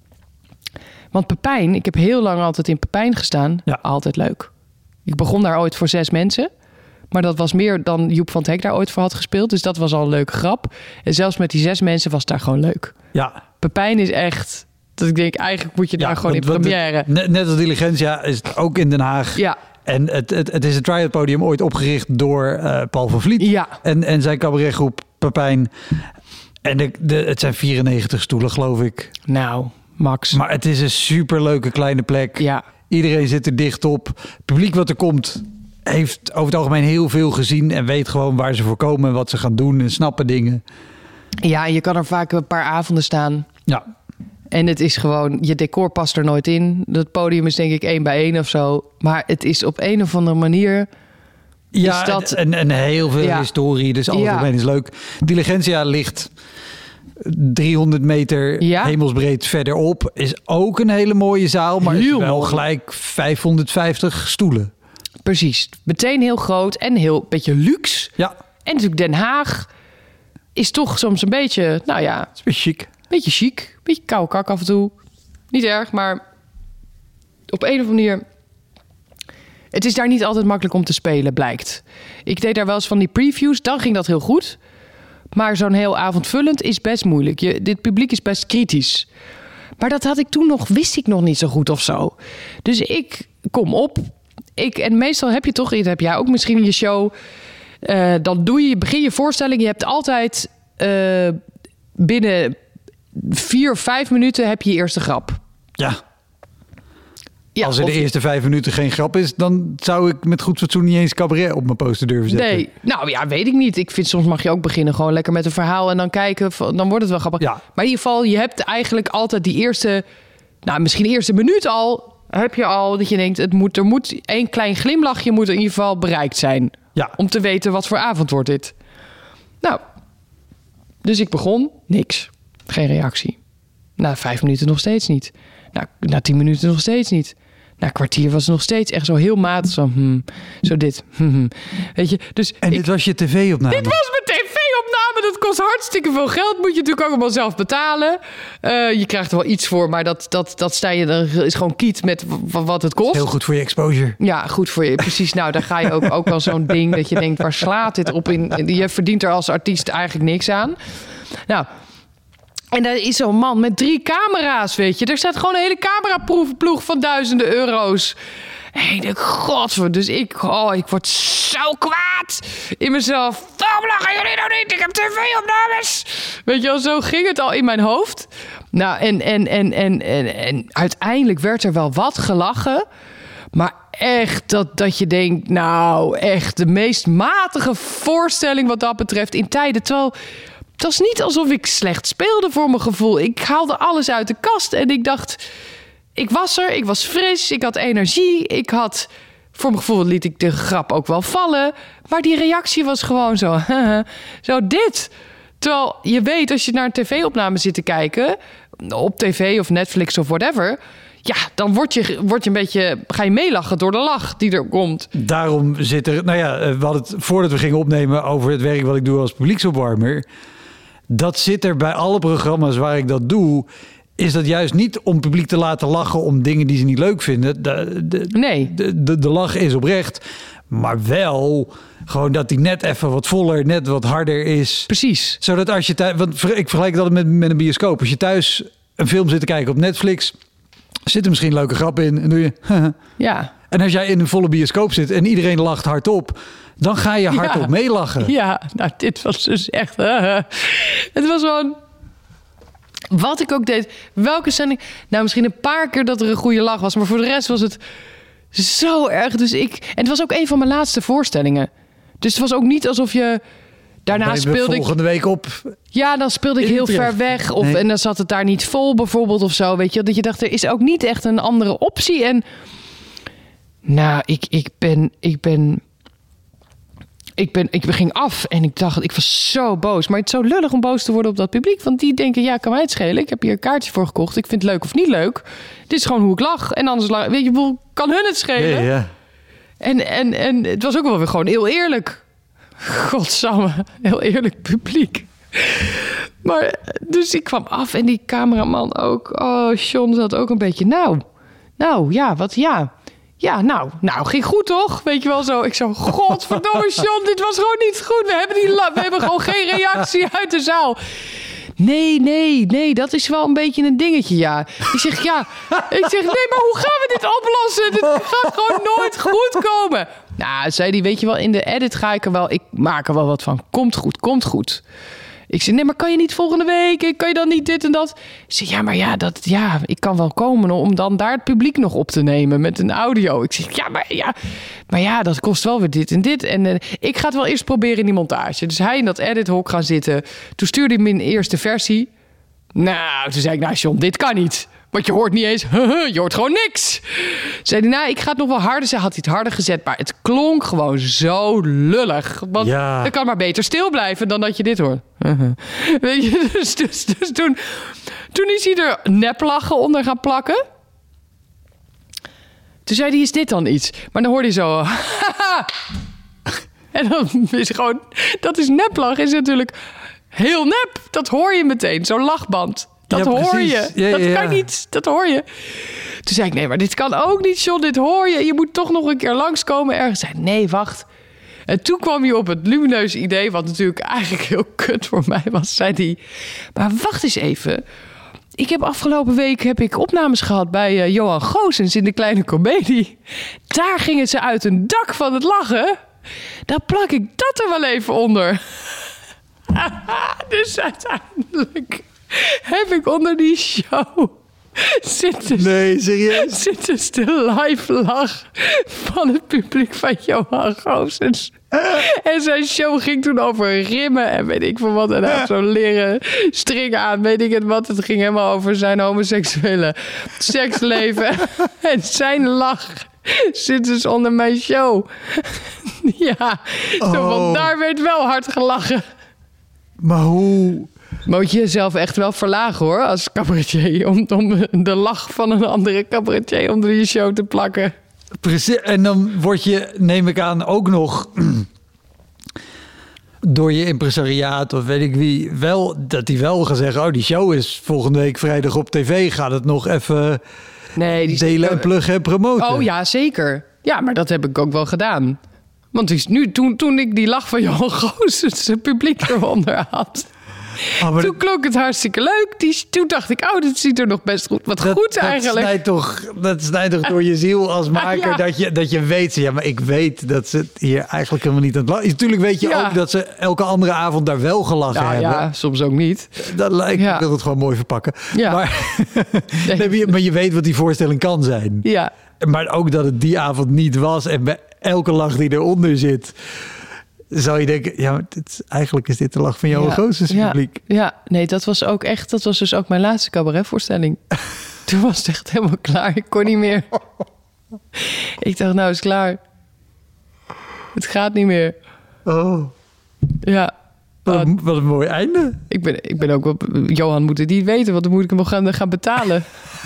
Speaker 2: Want Pepijn, ik heb heel lang altijd in Pepijn gestaan.
Speaker 1: Ja.
Speaker 2: Altijd leuk. Ik begon daar ooit voor 6 mensen. Maar dat was meer dan Joep van het Hek daar ooit voor had gespeeld. Dus dat was al een leuke grap. En zelfs met die 6 mensen was het daar gewoon leuk.
Speaker 1: Ja.
Speaker 2: Pepijn is echt... dat ik denk, eigenlijk moet je daar gewoon in première.
Speaker 1: Net als Diligentia is het ook in Den Haag.
Speaker 2: Ja.
Speaker 1: En het is het Try-Out Podium ooit opgericht door Paul van Vliet.
Speaker 2: Ja.
Speaker 1: En zijn cabaretgroep Pepijn. En het zijn 94 stoelen, geloof ik.
Speaker 2: Nou, max.
Speaker 1: Maar het is een superleuke kleine plek.
Speaker 2: Ja.
Speaker 1: Iedereen zit er dicht op. Het publiek wat er komt heeft over het algemeen heel veel gezien en weet gewoon waar ze voor komen en wat ze gaan doen en snappen dingen.
Speaker 2: Ja, je kan er vaak een paar avonden staan.
Speaker 1: Ja.
Speaker 2: En het is gewoon, je decor past er nooit in. Dat podium is denk ik 1 bij 1 of zo. Maar het is op een of andere manier...
Speaker 1: Ja,
Speaker 2: is dat...
Speaker 1: en heel veel historie, dus alles omheen is leuk. Diligentia ligt 300 meter hemelsbreed verderop. Is ook een hele mooie zaal, maar heel is wel mooi. Gelijk 550 stoelen.
Speaker 2: Precies. Meteen heel groot en heel beetje luxe.
Speaker 1: Ja.
Speaker 2: En natuurlijk Den Haag is toch soms een beetje, nou ja...
Speaker 1: Het is een beetje chic.
Speaker 2: Beetje chic. Beetje koude kak af en toe. Niet erg, maar op een of andere manier... Het is daar niet altijd makkelijk om te spelen, blijkt. Ik deed daar wel eens van die previews. Dan ging dat heel goed. Maar zo'n heel avondvullend is best moeilijk. Dit publiek is best kritisch. Maar dat had ik toen wist ik nog niet zo goed of zo. Dus ik kom op... En meestal heb je toch, dat heb jij ook misschien in je show... dan begin je voorstelling. Je hebt altijd binnen 4 of 5 minuten heb je eerste grap.
Speaker 1: Ja. Als er de eerste 5 minuten geen grap is... dan zou ik met goed fatsoen niet eens cabaret op mijn poster durven zetten.
Speaker 2: Nee, nou ja, weet ik niet. Ik vind soms mag je ook beginnen gewoon lekker met een verhaal... en dan kijken, dan wordt het wel grappig. Ja. Maar in ieder geval, je hebt eigenlijk altijd die eerste... nou, misschien de eerste minuut al... heb je al dat je denkt, er moet 1 klein glimlachje moet in ieder geval bereikt zijn.
Speaker 1: Ja.
Speaker 2: Om te weten wat voor avond wordt dit. Nou, dus ik begon, niks. Geen reactie. Na 5 minuten nog steeds niet. Na 10 minuten nog steeds niet. Na een kwartier was het nog steeds echt zo heel matig. Zo dit. Weet je, dus
Speaker 1: dit was je tv-opname? Dit
Speaker 2: was mijn tv-opname. Dat kost hartstikke veel geld. Moet je natuurlijk ook allemaal zelf betalen. Je krijgt er wel iets voor, maar dat sta je, is gewoon kiet met wat het kost.
Speaker 1: Heel goed voor je exposure.
Speaker 2: Ja, goed voor je. Precies. Nou, daar ga je ook wel zo'n ding dat je denkt, waar slaat dit op in? Je verdient er als artiest eigenlijk niks aan. Nou... En daar is zo'n man met 3 camera's, weet je. Er staat gewoon een hele cameraploeg van duizenden euro's. En ik denk, god, dus ik word zo kwaad in mezelf. Waarom lachen jullie nou niet? Ik heb tv-opnames. Weet je wel, zo ging het al in mijn hoofd. Nou, en uiteindelijk werd er wel wat gelachen. Maar echt dat je denkt, nou, echt de meest matige voorstelling wat dat betreft in tijden. Terwijl... het was niet alsof ik slecht speelde voor mijn gevoel. Ik haalde alles uit de kast en ik dacht... ik was er, ik was fris, ik had energie. Voor mijn gevoel liet ik de grap ook wel vallen. Maar die reactie was gewoon zo... zo dit. Terwijl je weet, als je naar een tv-opname zit te kijken... op tv of Netflix of whatever... ja, dan word je een beetje... ga je meelachen door de lach die er komt.
Speaker 1: Daarom zit er... nou ja, we hadden het voordat we gingen opnemen... over het werk wat ik doe als publieksopwarmer... dat zit er bij alle programma's waar ik dat doe... is dat juist niet om publiek te laten lachen... om dingen die ze niet leuk vinden. De lach is oprecht. Maar wel gewoon dat die net even wat voller... net wat harder is.
Speaker 2: Precies.
Speaker 1: Zodat als je thuis... want ik vergelijk dat met een bioscoop. Als je thuis een film zit te kijken op Netflix... zit er misschien een leuke grap in. En doe je... ja. En als jij in een volle bioscoop zit... en iedereen lacht hardop... dan ga je hardop meelachen.
Speaker 2: Ja, nou, dit was dus echt... het was gewoon... wat ik ook deed. Welke zending... nou, misschien een paar keer dat er een goede lach was... maar voor de rest was het zo erg. Dus en het was ook een van mijn laatste voorstellingen. Dus het was ook niet alsof je... daarna speelde ik...
Speaker 1: volgende week op...
Speaker 2: ja, dan speelde ik heel ver weg. En dan zat het daar niet vol bijvoorbeeld of zo. Weet je, dat je dacht, er is ook niet echt een andere optie. En nou, ik ging af en ik dacht, ik was zo boos. Maar het is zo lullig om boos te worden op dat publiek. Want die denken, ja, kan mij het schelen. Ik heb hier een kaartje voor gekocht. Ik vind het leuk of niet leuk. Dit is gewoon hoe ik lach. En anders, weet je, kan hun het schelen?
Speaker 1: Ja.
Speaker 2: En het was ook wel weer gewoon heel eerlijk. Godsamme, heel eerlijk publiek. Maar, dus ik kwam af en die cameraman ook. Oh, John zat ook een beetje, nou, ging goed toch? Weet je wel zo. Ik zo, godverdomme John, dit was gewoon niet goed. We hebben gewoon geen reactie uit de zaal. Nee, dat is wel een beetje een dingetje, ja. Ik zeg, nee, maar hoe gaan we dit oplossen? Dit gaat gewoon nooit goed komen. Nou, zei hij, weet je wel, in de edit ik maak er wel wat van. Komt goed. Ik zei, nee, maar kan je niet volgende week? Kan je dan niet dit en dat? Ik zei, ik kan wel komen om dan daar het publiek nog op te nemen met een audio. Ik zeg, maar dat kost wel weer dit en dit. En ik ga het wel eerst proberen in die montage. Dus hij in dat edithok gaan zitten. Toen stuurde hij me een eerste versie. Nou, toen zei ik, John, dit kan niet. Want je hoort niet eens, je hoort gewoon niks. Zei hij, ik ga het nog wel harder zetten. Had hij het harder gezet, maar het klonk gewoon zo lullig. Want het kan maar beter stil blijven dan dat je dit hoort. Weet je, dus toen is hij er neplachen onder gaan plakken. Toen zei hij, is dit dan iets? Maar dan hoorde hij zo... En dan is gewoon... Dat is neplachen, is natuurlijk heel nep. Dat hoor je meteen, zo'n lachband. Dat hoor je. Dat kan niet. Dat hoor je. Toen zei ik, nee, maar dit kan ook niet, John. Dit hoor je. Je moet toch nog een keer langskomen ergens. Zei, nee, wacht. En toen kwam hij op het lumineuze idee, wat natuurlijk eigenlijk heel kut voor mij was. Zei hij, maar wacht eens even. Afgelopen week opnames gehad bij Johan Goossens in De Kleine Comedie. Daar gingen ze uit een dak van het lachen. Dan plak ik dat er wel even onder. Dus uiteindelijk... heb ik onder die show
Speaker 1: Nee, serieus?
Speaker 2: Zit dus de live lach van het publiek van Johan Goossens. En zijn show ging toen over rimmen en weet ik veel wat. En hij had zo'n leren string aan, weet ik het wat. Het ging helemaal over zijn homoseksuele seksleven. En zijn lach zit dus onder mijn show. Ja, want daar werd wel hard gelachen.
Speaker 1: Maar hoe...
Speaker 2: Moet je jezelf echt wel verlagen, hoor, als cabaretier. Om de lach van een andere cabaretier onder je show te plakken.
Speaker 1: Precies. En dan word je, neem ik aan, ook nog... door je impresariaat of weet ik wie... dat die wel gaan zeggen... die show is volgende week vrijdag op tv. Gaat het nog even delen en pluggen en promoten?
Speaker 2: Oh ja, zeker. Ja, maar dat heb ik ook wel gedaan. Want toen ik die lach van Johan Goossens het publiek eronder had... toen klonk het hartstikke leuk. Toen dacht ik, dit ziet er nog best goed eigenlijk.
Speaker 1: Dat snijdt toch door je ziel als maker dat je weet... Ja, maar ik weet dat ze hier eigenlijk helemaal niet aan het lachen. Natuurlijk weet je ook dat ze elke andere avond daar wel gelachen hebben.
Speaker 2: Ja, soms ook niet.
Speaker 1: Dat lijkt, ik wil het gewoon mooi verpakken. Ja. Maar je weet wat die voorstelling kan zijn. Ja. Maar ook dat het die avond niet was. En bij elke lach die eronder zit... zou je denken, eigenlijk is dit de lach van Johan Goossens publiek.
Speaker 2: Ja, nee, dat was dus ook mijn laatste cabaretvoorstelling. Toen was het echt helemaal klaar. Ik kon niet meer. Ik dacht, nou is het klaar. Het gaat niet meer.
Speaker 1: Oh.
Speaker 2: Ja.
Speaker 1: Wat een mooi einde.
Speaker 2: Ik ben ook wel... Johan moet het niet weten, want dan moet ik hem wel gaan betalen.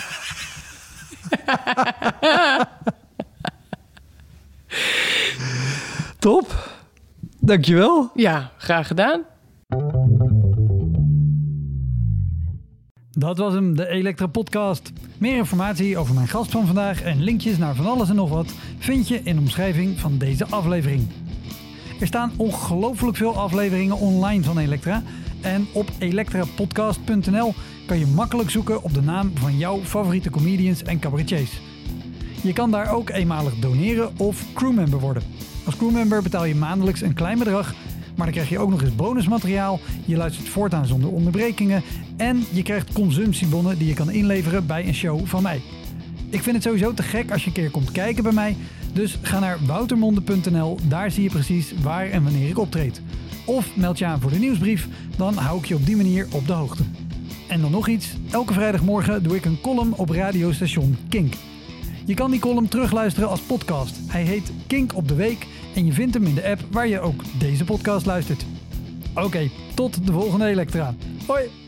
Speaker 1: Top. Dankjewel.
Speaker 2: Ja, graag gedaan.
Speaker 1: Dat was hem, de Elektra Podcast. Meer informatie over mijn gast van vandaag en linkjes naar van alles en nog wat vind je in de omschrijving van deze aflevering. Er staan ongelooflijk veel afleveringen online van Elektra. En op elektrapodcast.nl kan je makkelijk zoeken op de naam van jouw favoriete comedians en cabaretiers. Je kan daar ook eenmalig doneren of crewmember worden. Als crewmember betaal je maandelijks een klein bedrag, maar dan krijg je ook nog eens bonusmateriaal. Je luistert voortaan zonder onderbrekingen en je krijgt consumptiebonnen die je kan inleveren bij een show van mij. Ik vind het sowieso te gek als je een keer komt kijken bij mij, dus ga naar woutermonde.nl, daar zie je precies waar en wanneer ik optreed. Of meld je aan voor de nieuwsbrief, dan hou ik je op die manier op de hoogte. En dan nog iets, elke vrijdagmorgen doe ik een column op radiostation Kink. Je kan die column terugluisteren als podcast. Hij heet Kink op de Week en je vindt hem in de app waar je ook deze podcast luistert. Oké, tot de volgende Elektra. Hoi!